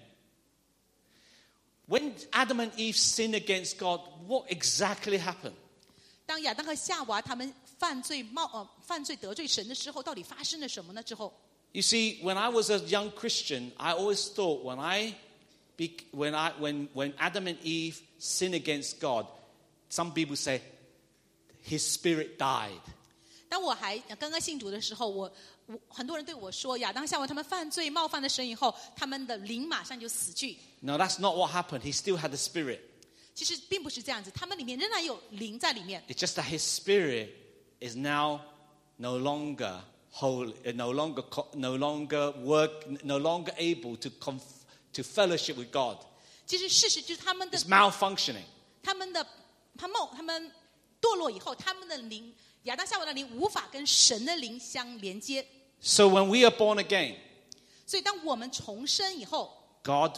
When Adam and Eve sinned against God, what exactly happened? 当亚当和夏娃他们犯罪冒呃犯罪得罪神的时候，到底发生了什么呢？之后， You see, when I was a young Christian, I always thought when I, be, when I, when when Adam and Eve sinned against God, some people say his spirit died. 当我还刚刚信主的时候，我我很多人对我说，亚当夏娃他们犯罪冒犯了神以后，他们的灵马上就死去。 No, that's not what happened. He still had the spirit. 其实并不是这样子，他们里面仍然有灵在里面。 It's just that his spirit is now no longer whole, no longer, co- no longer work, no longer able to conf- to fellowship with God. 其实事实就是他们的 It's malfunctioning. 他们的他们他们堕落以后，他们的灵亚当夏娃的灵无法跟神的灵相连接。 So when we are born again, 所以当我们重生以后， God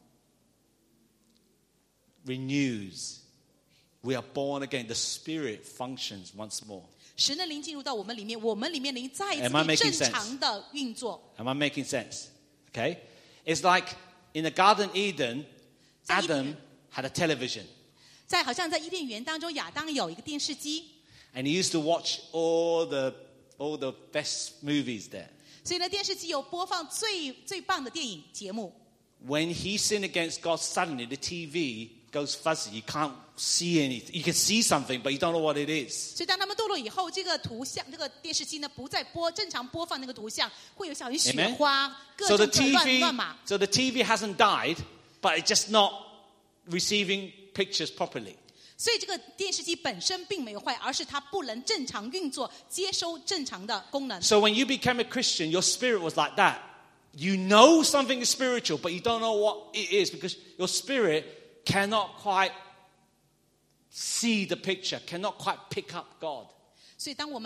renews. We are born again. The spirit functions once more. 神的灵进入到我们里面，我们里面灵再一次 Am I 可以 making 正常的运作。 Am I making sense? Okay? It's like in the Garden Eden, 在伊甸 Adam had a television. 在好像在伊甸园当中，亚当有一个电视机， And he used to watch all the all the best movies there. 所以呢，电视机有播放最最棒的电影节目。 When he sinned against God, suddenly the T V goes fuzzy. You can't see anything. You can see something, but you don't know what it is. 所以当他们堕落以后，这个图像，这个电视机呢，不再播正常播放那个图像，会有小于雪 Amen? 花，各 So 种 the 的 T 乱 V, 乱码。 so the T V hasn't died, but it's just not receiving pictures properly. 所以这个电视机本身并没有坏，而是它不能正常运作，接收正常的功能。 So when you became a Christian, your spirit was like that. You know something is spiritual, but you don't know what it is because your spirit cannot quite see the picture, cannot quite pick up God. 所以当我们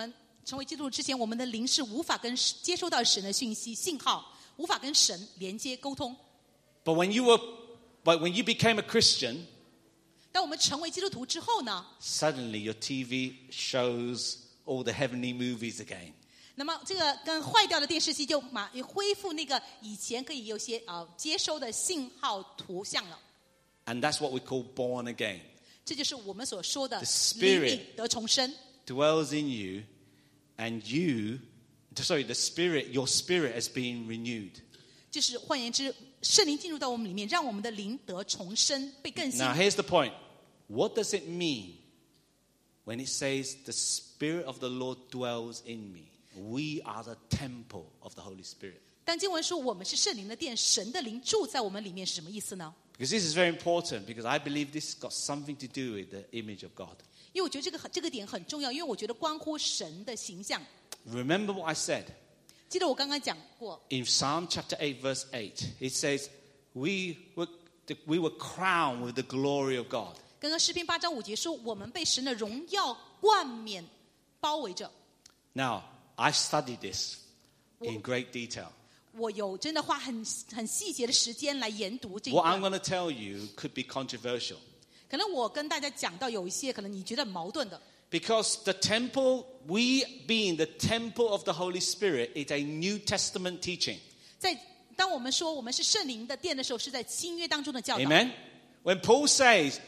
成为基督徒之前，我们的灵是无法跟接收到神的讯息信号，无法跟神连接沟通。 But when you were, but when you became a Christian, 当我们成为基督徒之后呢 suddenly your T V shows all the heavenly movies again. 那么这个跟坏掉的电视机就马恢复那个以前可以有些呃接收的信号图像了。 And that's what we call born again. 这就是我们所说的 The Spirit 灵命得重生。 Dwells in you, and you, sorry, the Spirit, your spirit has been renewed. 就是换言之，圣灵进入到我们里面，让我们的灵得重生，被更新。 Now here's the point. What does it mean when it says the Spirit of the Lord dwells in me? We are the temple of the Holy Spirit. 当经文说我们是圣灵的殿，神的灵住在我们里面是什么意思呢？ Because this is very important, because I believe this has got something to do with the image of God. 因为我觉得这个很这个点很重要，因为我觉得关乎神的形象。 Remember what I said? 记得我刚刚讲过， In Psalm chapter eight, verse eight, it says, we were, we were crowned with the glory of God. 刚刚诗篇八章五节说，我们被神的荣耀冠冕包围着。 Now, I studied this in great detail. 我有真的花很很细节的时间来研读这一 What I'm 段。 going to tell you could be controversial. 可能我跟大家讲到有一些可能你觉得很矛盾的， Because the temple, we being the temple of the Holy Spirit, is a New Testament teaching. 在当我们说我们是圣灵的殿的时候，是在新约当中的教导。 Amen? When Paul says,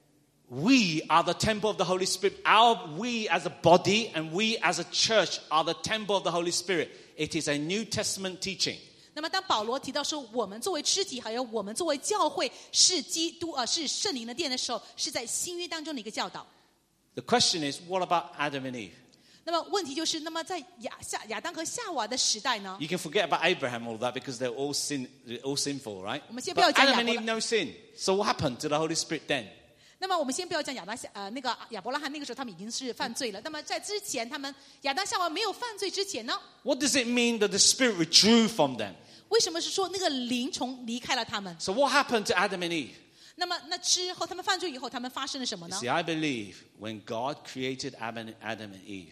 we are the temple of the Holy Spirit, our we as a body and we as a church are the temple of the Holy Spirit, it is a New Testament teaching. 那么当保罗提到说我们作为肢体，还有我们作为教会是基督呃是圣灵的殿的时候，是在新约当中的一个教导。 The question is, what about Adam and Eve? 那么问题就是，那么在亚夏亚当和夏娃的时代呢？ You can forget about Abraham all that because they're all sin, they're all sinful, right? 我们先不要 But 讲 Adam 亚 and 伯 Eve 拉， no sin. So what happened to the Holy Spirit then? 那么我们先不要讲亚当夏呃那个亚伯拉罕那个时候他们已经是犯罪了。那么在之前，他们亚当夏娃没有犯罪之前呢？ What does it mean that the Spirit withdrew from them? 为什么是说那个灵从离开了他们？ So what happened to Adam and Eve? 那么那之后他们犯罪以后，他们发生了什么呢 See, I believe when God created Adam Adam and Eve,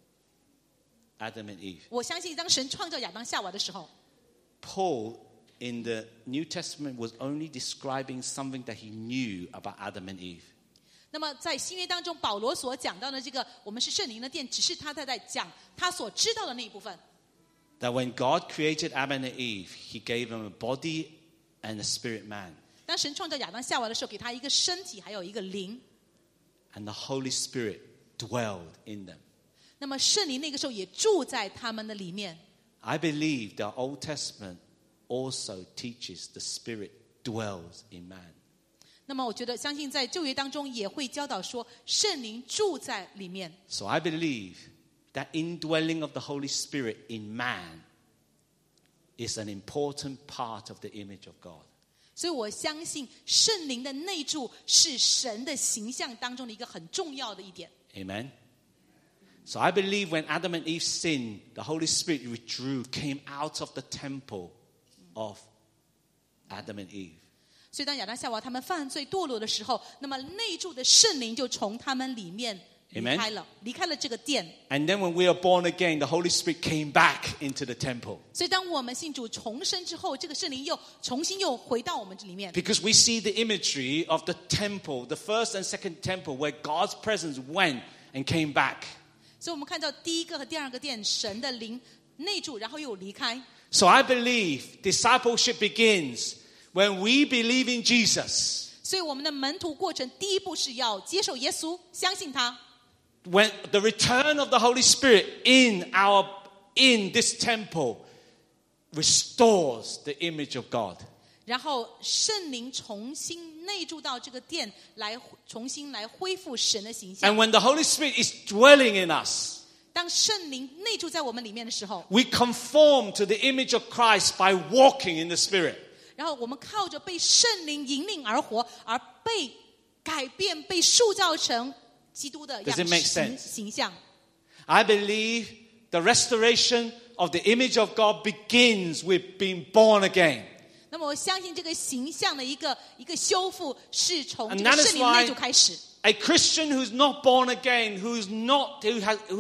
Adam and Eve, 我相信当神创造亚当夏娃的时候， Paul in the New Testament was only describing something that he knew about Adam and Eve. 那么在新约当中，保罗所讲到的这个我们是圣灵的殿，只是他在在讲他所知道的那一部分。 That when God created Adam and Eve, he gave them a body and a spirit man. 当神创造亚当夏娃的时候，给他一个身体，还有一个灵。 And the Holy Spirit dwelled in them. 那么圣灵那个时候也住在他们的里面。 I believe the Old Testament also teaches the Spirit dwells in man. 那么我觉得，相信在旧约当中也会教导说，圣灵住在里面。 So I believe that indwelling of the Holy Spirit in man is an important part of the image of God. 所以我相信圣灵的内住是神的形象当中的一个很重要的一点。 Amen? So I believe when Adam and Eve sinned, the Holy Spirit withdrew, came out of the temple of Adam and Eve. 所以当亚当夏娃他们犯罪堕落的时候，那么内住的圣灵就从他们里面离开了，离开了这个殿。 And then when we are born again, the Holy Spirit came back into the temple. 所以当我们信主重生之后，这个圣灵又重新又回到我们这里面。 Because we see the imagery of the temple, the first and second temple, where God's presence went and came back. 所以我们看到第一个和第二个殿，神的灵内住，然后又离开。 So I believe discipleship begins when we believe in Jesus. 所以我们的门徒过程第一步是要接受耶稣，相信他。 When the return of the Holy Spirit in our in this temple restores the image of God. 然后圣灵重新内住到这个殿，来重新来恢复神的形象。 And when the Holy Spirit is dwelling in us, 当圣灵内住在我们里面的时候， we conform to the image of Christ by walking in the Spirit. 然后我们靠着被圣灵引领而活，而被改变、被塑造成基督的 Does 样 it make 式 sense? 形象。 I believe the restoration of the image of God begins with being born again. 那么我相信这个形象的一个一个修复是从 And 这个 that is 圣灵内住开始。 A Christian who's not born again, who's not who has who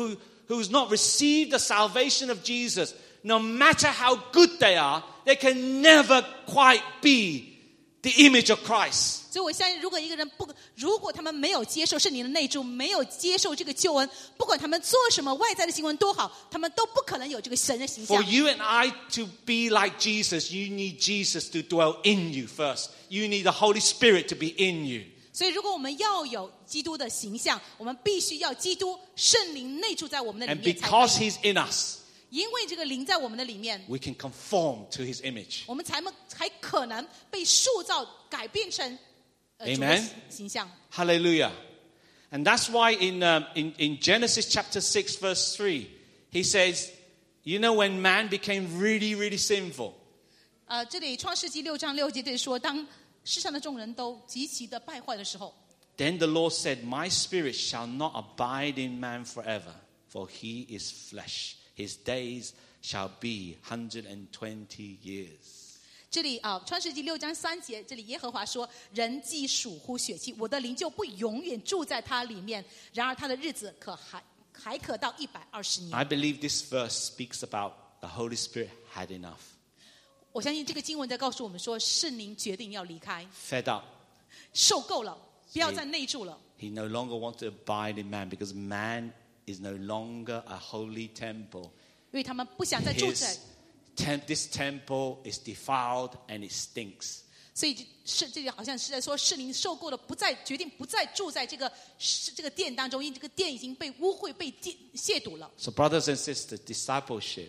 who's not received the salvation of Jesus, no matter how good they are, they can never quite be the image of Christ. 所以我相信，如果一个人不，如果他们没有接受圣灵的内住，没有接受这个救恩，不管他们做什么外在的行为多好，他们都不可能有这个神的形象。 For you and I to be like Jesus, you need Jesus to dwell in you first. You need the Holy Spirit to be in you. 所以，如果我们要有基督的形象，我们必须要基督圣灵内住在我们的里 And 面才可 because 以。 He's in us, 因为这个灵在我们的里面， we can conform to His image. 我们才能才可能被塑造、改变成呃主的 Amen 形象。 Hallelujah. And that's why in, um, in, in Genesis chapter six, verse three, He says, you know, when man became really, really sinful, 呃，这里创世纪六章六节这里说，当世上的众人都极其的败坏的时候， then the Lord said, my spirit shall not abide in man forever, for he is flesh. His days shall be one hundred twenty years. 这里啊，创世纪六章三节，这里耶和华说：“人既属乎血气，我的灵就不永远住在他里面。然而他的日子可还还可到一百二十年。” I believe this verse speaks about the Holy Spirit had enough, 我相信这个经文在告诉我们说，圣灵决定要离开， fed up. 受够了，不要再内住了。 He no longer wants to abide in man because man is no longer a holy temple. 因为他们不想再住在 His tem- this temple is defiled and it stinks. 所以是这里好像是在说，圣灵受够了，不再决定不再住在这个这个殿当中，因为这个殿已经被污秽、被亵亵渎了。 So brothers and sisters, discipleship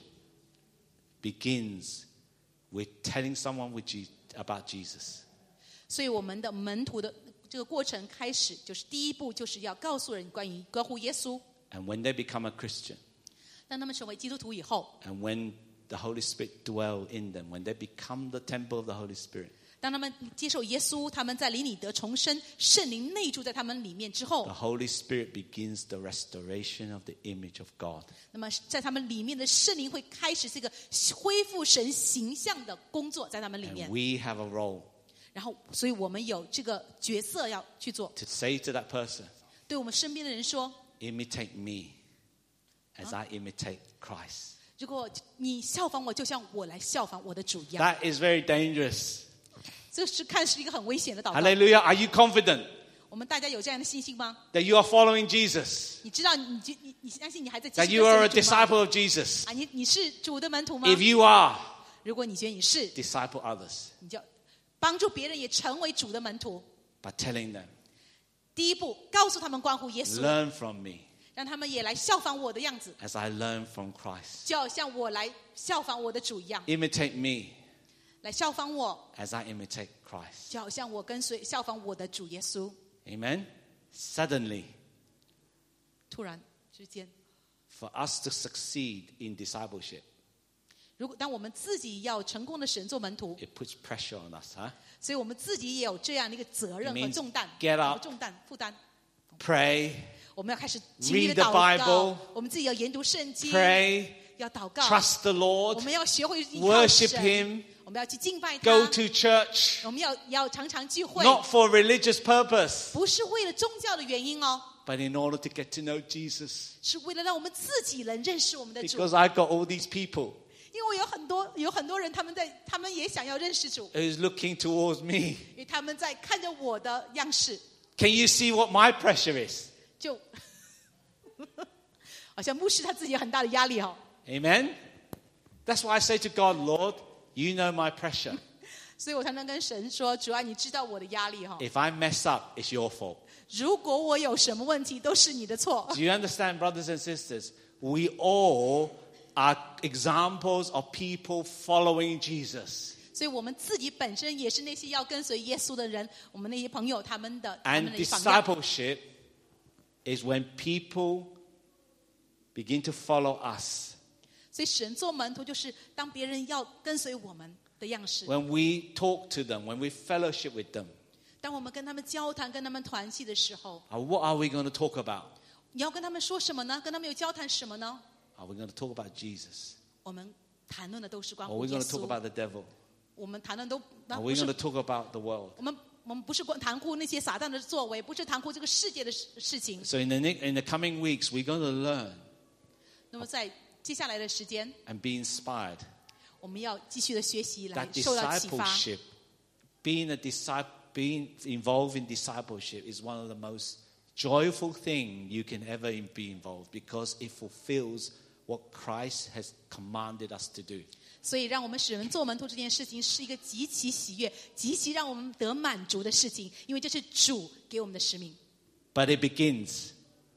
begins with telling someone with Je- about Jesus. 所以我们的门徒的这个过程开始，就是第一步就是要告诉人关于关乎耶稣。 And when they become a Christian, 当他们成为基督徒以后， and when the Holy Spirit dwell in them, when they become the temple of the Holy Spirit, 当他们接受耶稣，他们在灵里得重生，圣灵内住在他们里面之后 the， Holy Spirit begins the restoration of the image of God. 那么在他们里面的圣灵会开始这个恢复神形象的工作，在他们里 And 面。 we have a role 然后，所以我们有这个角色要去做， to say to that person, 对我们身边的人说： imitate me as I imitate Christ. 如果你效仿我，就像我来效仿我的主一样。 That is very dangerous. 这是看是一个很危险的祷告。 Hallelujah. Are you confident 我们大家有这样的信心吗？ that you are following Jesus? 你知道你你你你相信你还在继 That 续 you are a 跟随主吗？ disciple of Jesus? 啊，你你是主的门徒吗？ If you are, 如果你觉得你是， disciple others 你就帮助别人也成为主的门徒。 by telling them, 第一步，告诉他们关乎耶稣， learn from me 让他们也来效仿我的样子， as I learn from Christ. 就好像我来效仿我的主一样， Imitate me 来效仿我， as I imitate Christ. 就好像我跟随效仿我的主耶稣。 Amen. Suddenly, 突然之间， for us to succeed in discipleship, 如果当我们自己要成功的神做门徒， it puts pressure on us, huh? 所以我们自己也有这样的一个责任 It 和 means 重担， get up 和重担负担。 Pray, 我们要开始勤力 Read 的 the 祷 Bible 告，我们自己要研读圣经， pray, 要祷告， trust the 我 Lord, 们要学会依靠 worship 神， Him, 我们要去敬拜 go 他， to church, 我们要要常常聚会， not for religious purpose, 不是为了宗教的原因哦， but in order to get to know Jesus. 是为了让我们自己能认识我们的主。 Because I've got all these people 因为有很多有很多人，他们在他们也想要认识主， who's looking towards me. 因为他们在看着我的样式， Can you see what my pressure is? 就好像牧师他自己有很大的压力哦。 Amen? That's why I say to God, Lord, you know my pressure. 所以我才能跟神说：“主啊，你知道我的压力哈。 If I mess up, it's your fault. 如果我有什么问题，都是你的错。 Do you understand, brothers and sisters? We all are examples of people following Jesus. ” 所以我们自己本身也是那些要跟随耶稣的人，我们那些朋友他们的他们 And 的榜样。 discipleship is when people begin to follow us. 所以神做门徒，就是当别人要跟随我们的样式。 When we talk to them, when we fellowship with them, 当我们跟他们交谈、跟他们团契的时候， uh, what are we going to talk about? 你要跟他们说什么呢？跟他们有交谈什么呢？ Are we going to talk about Jesus? 我们谈论的都是关 Or are 乎 we 耶 going to talk 稣。 about the devil? 我们谈论都那 Are 不 we 是 going to talk about the world? 我们我们不是光谈乎那些撒旦的作为，不是谈乎这个世界的事事情。 So in the, ne- in the coming weeks, we're going to learn 那么在接下来的时间， and be inspired. 我们要继续的学习来 That 受到启发。 discipleship, being a disciple, being involved in discipleship is one of the most joyful thing you can ever be involved because it fulfills what Christ has commanded us to do. 所以让我们使人做门徒这件事情是一个极其喜悦、极其让我们得满足的事情，因为这是主给我们的使命。 But it begins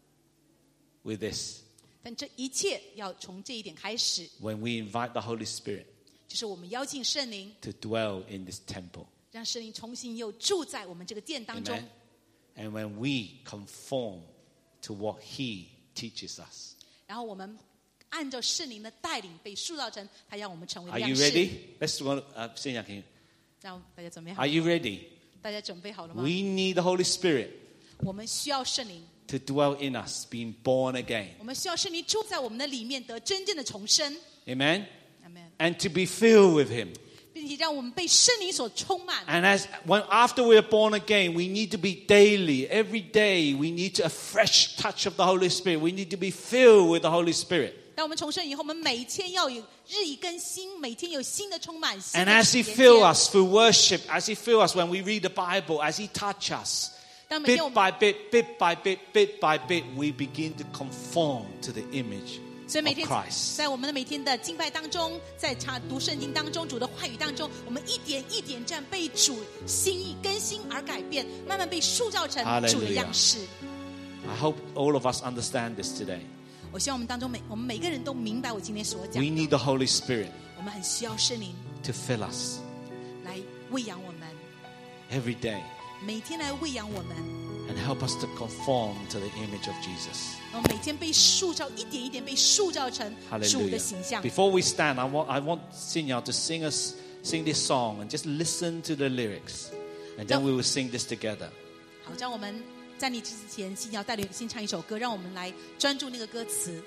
with this. 但这一切要从这一点开始， When we invite the Holy Spirit 就是我们邀请圣灵， to dwell in this temple. 让圣灵重新又住在我们这个殿当中。 Amen. And when we conform to what He teaches us. 然后我们按照圣灵的带领被塑造成他要我们成为的 Are 样 you 式。 ready? Let's go. Uh, sing that, can you? 让大家准备好 Are you ready? 大家准备好了吗？ We need the Holy Spirit 我们需要圣灵， to dwell in us, being born again. 我们需要圣灵住在我们的里面，得真正的重生。 Amen? Amen. And to be filled with Him. 并且让我们被圣灵所充满。 And as when after we are born again, we need to be daily, every day, we need to, a fresh touch of the Holy Spirit. We need to be filled with the Holy Spirit. 当我们重生以后，我们每天要有日益更新，每天有新的充满。新 And 的 as He 连接 fill us through worship, as He fill us when we read the Bible, as He touch us, 当每天我 bit 们 by bit, bit by bit, bit by bit, we begin to conform to the image 所以每 of 天 Christ. 在我们的每天的敬拜当中，在查读圣经当中，主的话语当中，我们一点一点这样被主心意更新而改变，慢慢被塑造成主的样式。 I hope all of us understand this today. 我希望我们当中每我们每个人都明白我今天所讲 We 的。 need the Holy Spirit 我们很需要圣灵 to fill us 来喂养我们， every day 每天来喂养我们， and help us to conform to the image of Jesus. 然后每天被塑造，一点一点被塑造成主的 Hallelujah. 形象。 Before we stand, I want I want Sinya to sing us sing this song and just listen to the lyrics, and then we will sing this together. 好，让我们在你之前，信要带领先唱一首歌，让我们来专注那个歌词。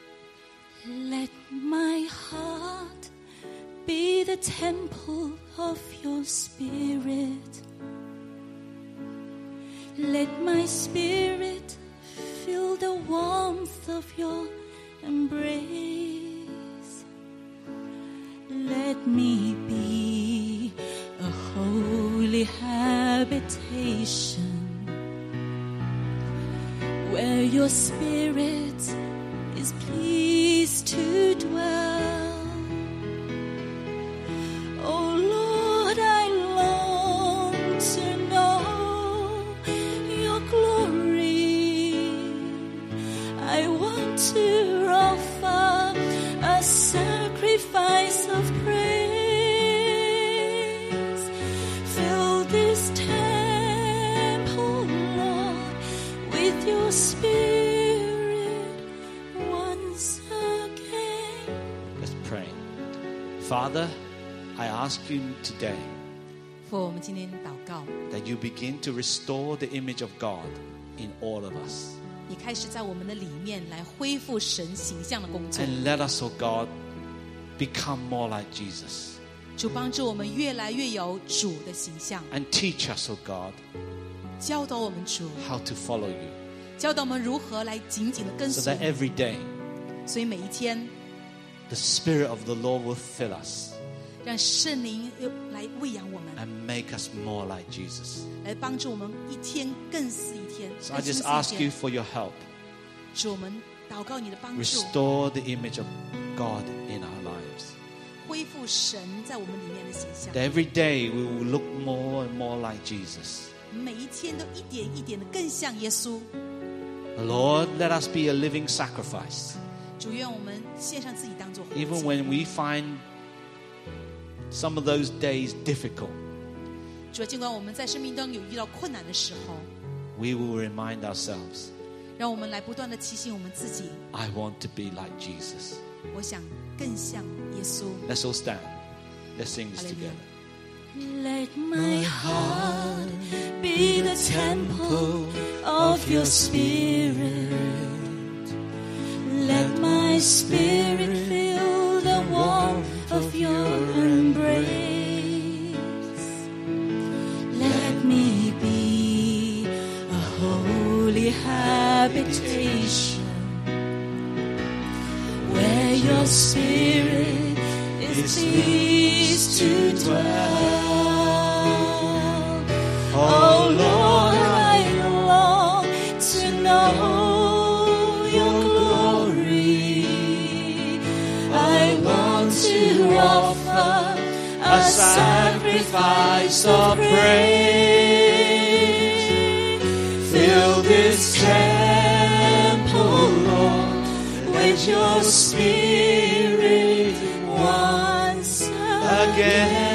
Let my heart be the temple of your spirit. Let my spirit feel the warmth of your embrace. Let me be a holy habitation where your spirit is pleased to dwell. Oh Lord, I long to know your glory. I want to offer a sacrifice of praise. Fill this temple, Lord, with your spirit once again. Let's pray. Father, I ask you today 父，我们今天祷告， that you begin to restore the image of God in all of us. 你开始在我们的里面来恢复神形象的工作， And let us, oh God, become more like Jesus. 主帮助我们越来越有主的形象， And teach us, oh God, 教导我们主， how to follow you. 教导我们如何来紧紧的跟 So 随 that 你。 every day 所以每一天， the Spirit of the Lord will fill us 让圣灵又来喂养我们， and make us more like Jesus. 来帮助我们一天更似一天。 So I 更 just 似 ask 一 you 天 for your help. 主，我们祷告你的帮助， Restore the image of God in our lives. 恢复神在我们里面的形象。 That every day we will look more and more like Jesus. 每一天都一点一点的更像耶稣。 Lord, let us be a living sacrifice. 主，愿我们献上自己当做活 Even 祭。 when we find some of those days difficult, 主，尽管我们在生命中有遇到困难的时候， we will remind ourselves, 让我们来不断的提醒我们自己， I want to be like Jesus. 我想更像耶稣。 Let's all stand. Let's sing this Hallelujah. together. Let my heart be the temple of your spirit. Let my spirit feel the warmth of your embrace. Let me be a holy habitation your spirit is pleased to dwell. Oh Lord, I long to know your glory. I want to offer a sacrifice of praise. Fill this temple, Lord, with your spirit once again.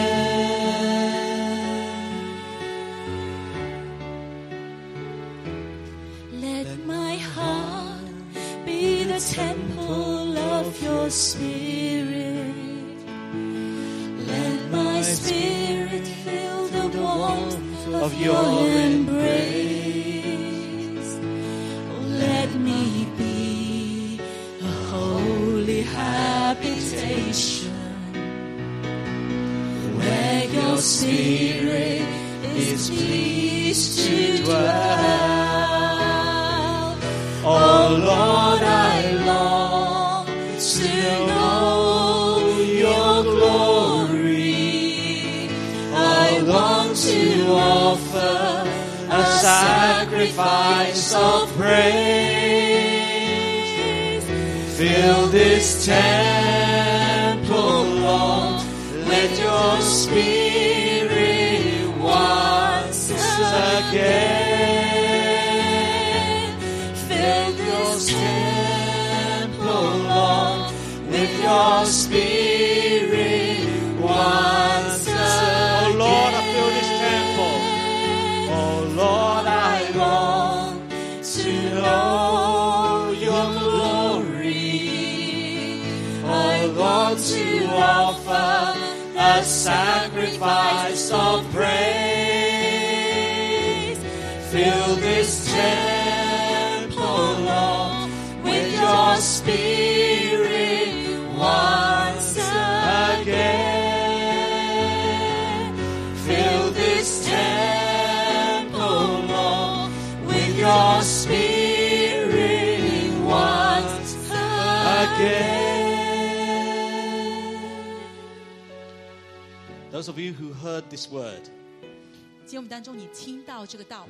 Let my heart be the temple of your spirit. Let my spirit feel the warmth of your embrace. Let me be a holy habitation where your spirit is pleased to dwell. Oh Lord, I long to know your glory. I long to offer a sacrifice of praise. Fill this temple, Lord, with your spirit once again. Fill this temple, Lord, with your spirit once again. Oh Lord, I fill this temple. Oh Lord, I long to know your glory. I want to offer a sacrifice of praise. Fill this temple, Lord, with your spirit once again. Fill this temple, Lord, with your spirit once again. Those of you who heard this word, 今天我们当中你听到这个道，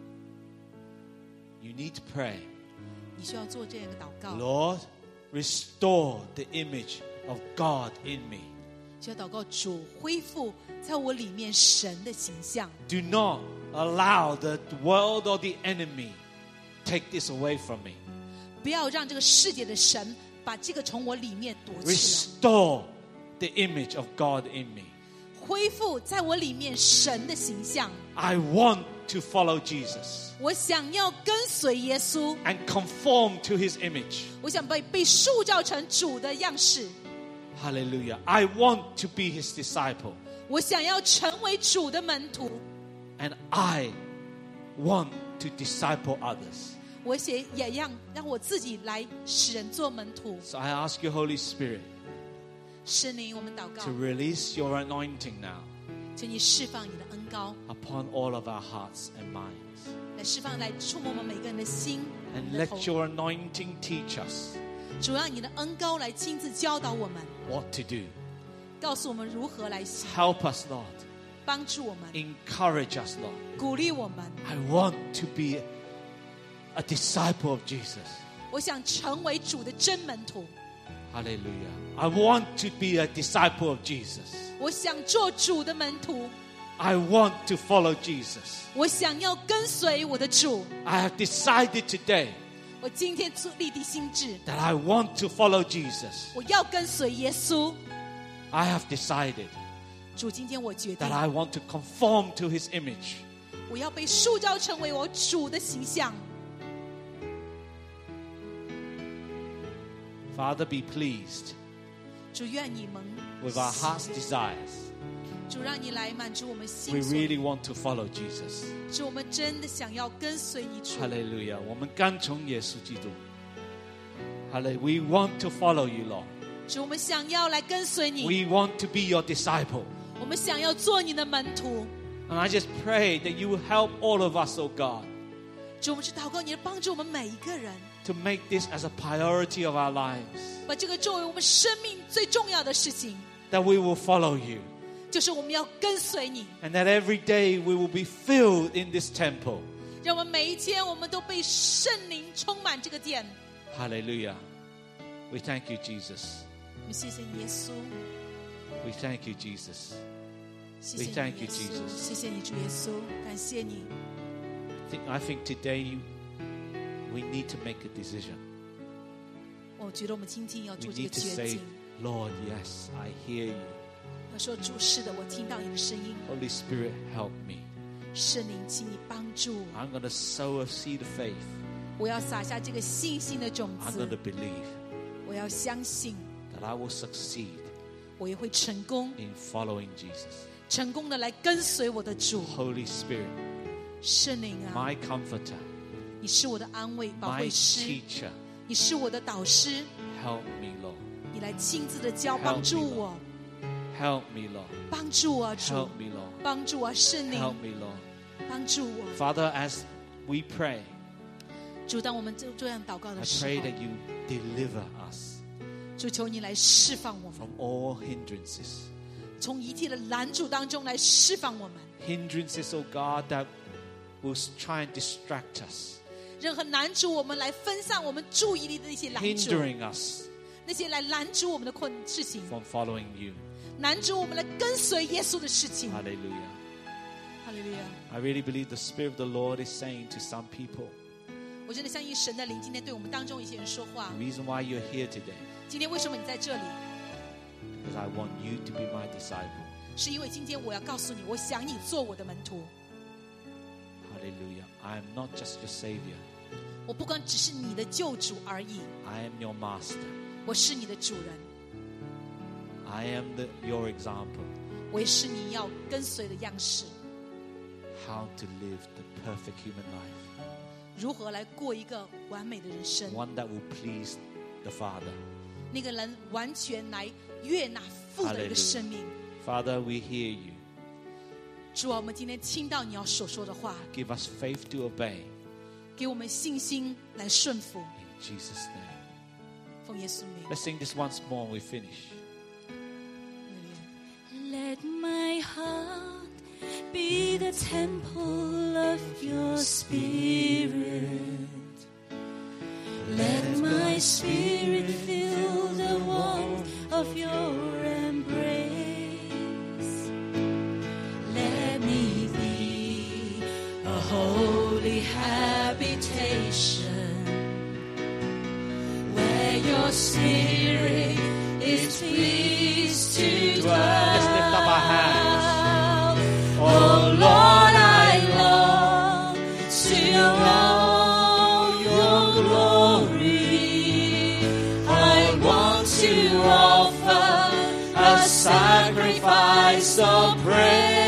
you need to pray. 你需要做这个祷告， Lord, restore the image of God in me. 需要祷告主恢复在我里面神的形象， Do not allow the world or the enemy take this away from me. 不要让这个世界的神把这个从我里面夺去了， Restore the image of God in me. 恢复在我里面神的形象。 I want to follow Jesus 我想要跟随耶稣， and conform to his image. 我想被被塑造成主的样式， Hallelujah. I want to be his disciple. 我想要成为主的门徒， And I want to disciple others. 我也也让让我自己来使人做门徒。 So I ask you, Holy Spirit, 圣灵，我们祷告 to，release your anointing now 请你释放你的恩膏， upon all of our hearts and minds. 来释放，来触摸我们每个人的心。我 And 们的 let 头 your anointing teach us 主让你的恩膏来亲自教导我们， what to do. 告诉我们如何来行， Help us, Lord. 帮助我们， Encourage us, Lord. 鼓励我们。 I want to be a disciple of Jesus. 我想成为主的真门徒， Hallelujah. I want to be a disciple of Jesus. 我想做主的门徒， I want to follow Jesus. 我想要跟随我的主。 I have decided today 我今天做立定心志， that I want to follow Jesus. 我要跟随耶稣。 I have decided 主，今天我决定 that，I want to conform to his image. 我要被塑造成为我主的形象。 Father, be pleased 主，愿你们 with our heart's desires. 主，让你来满足我们 We 心所。 really want to follow Jesus. 主，我们真的想要跟随你，主。 Hallelujah. 我们跟从耶稣基督。Hallelujah. We want to follow you, Lord. 主，我们想要来跟随你， We want to be your disciple. 我们想要做你的门徒。 And I just pray that you will help all of us, oh God. 主，我们是祷告你的帮助我们每一个人， to make this as a priority of our lives, 把这个作为我们生命最重要的事情， that we will follow you, 就是我们要跟随你， and that every day we will be filled in this temple. 让我们每一天我们都被圣灵充满这个殿。 Hallelujah. We thank you, Jesus. 我们谢谢你耶稣， We thank you, Jesus. 谢谢你 We thank 耶 you, 稣， Jesus. 谢谢你主耶稣，感谢你。 I think, I think today you, we need to make a decision. 我觉得我们今天要 We 做这个 need to 决 say, 定， Lord, yes, I hear you. 要说主是的，我听到你的声音， Holy Spirit, help me. 圣灵，请你帮助我， I'm going to sow a seed of faith. 我要撒下这个信心的种 I'm 子 going to，believe 我要相信， that I will succeed 我也会成功， in following Jesus. 成功的来跟随我的主。 Holy Spirit, 圣灵啊， my comforter, 你是我的安慰、保 my 惠师， teacher, 你是我的导师， help me, Lord. 你来亲自的教 Help 帮助 me, 我， Help me, Lord. 帮助我主 Help，me, Lord. 帮助我圣灵， Help me, Lord. 帮助我。 Father, as we pray, 主，当我们就这样祷告 I 的时 pray 候， that you deliver us 主求你来释放我们， from all hindrances. 从一切的拦阻当中来释放我们。 Hindrances, oh God, that will try and distract us, 任何拦阻我们来分散我们注意力的那些拦阻， hindering us 那些来拦阻我们的困事情， from following you. 拦阻我们来跟随耶稣的事情。 Hallelujah. 哈利路亚！ I really believe the Spirit of the Lord is saying to some people, 我真的相信神的灵今天对我们当中一些人说话 the。reason why you're here today 今天为什么你在这里？ is I want you to be my disciple. 是因为今天我要告诉你，我想你做我的门徒。 Hallelujah. I am not just your Savior. 我不光只是你的救主而已， I am your master. 我是你的主人， I am the, your example. 我也是你要跟随的样式。 How to live the perfect human life. 如何来过一个完美的人生？ One that will please the Father. 那个人完全来悦纳父的一个生命。 Father, we hear you. 主啊，我们今天听到你要所说的话， Give us faith to obey. 给我们信心来顺服。 In Jesus' name. 奉耶稣名。 Let's sing this once more and we finish. Let my heart be the temple of your spirit. Let my spirit feel the warmth of your embrace. Let me be a holy habitation where your spirit is pleased to dwell. Let's lift up our hands. Oh Lord, I long to know your glory. I want to offer a sacrifice of praise.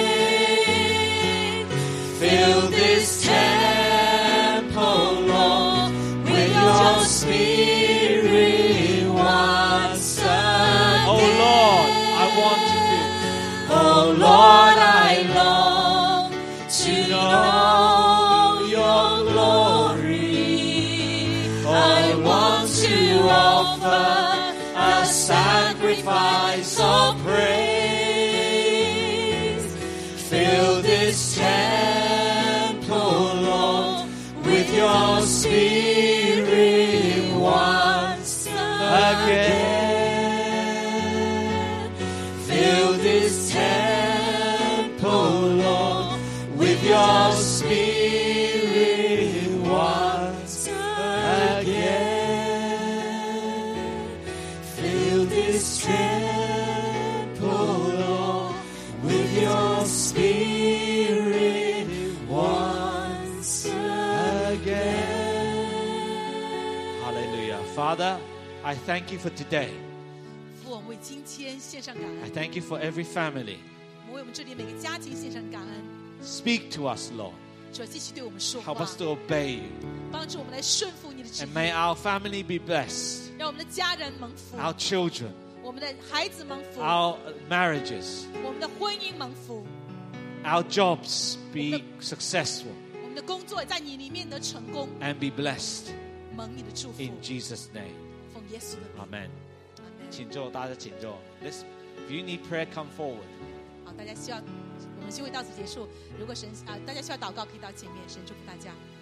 Fill this temple, Lord, with your spirit once again. Oh Lord, I want to Oh Lord, I long to know your glory. I want to offer a sacrifice of praise. Fill this temple, Lord, with your spirit once again. Fill this temple, Lord, with your spirit once again. Fill this temple, Lord, with your spirit once again. Hallelujah. Father, I thank you for today. 父，我们为今天献上感 I 恩， thank you for every family. 我们为我们这里每个家庭献上感恩。 Speak to us, Lord. 主啊，继续对我们说 Help 话 us，to obey you. 帮助我们来顺服你的旨 And 意， may our family be blessed. 让我们的家人蒙福， Our children, 我们的孩子蒙福， our marriages, 我们的婚姻蒙福， our jobs be successful. 我们你的工作在你里面的成功， and be blessed 蒙你的祝福， in Jesus' name. 奉耶稣的名。 Amen. 阿门。 请坐，大家请坐。Let's, if you need prayer, come forward. 好，大家需要我们聚会到此结束。如果神啊，大家需要祷告，可以到前面，神祝福大家。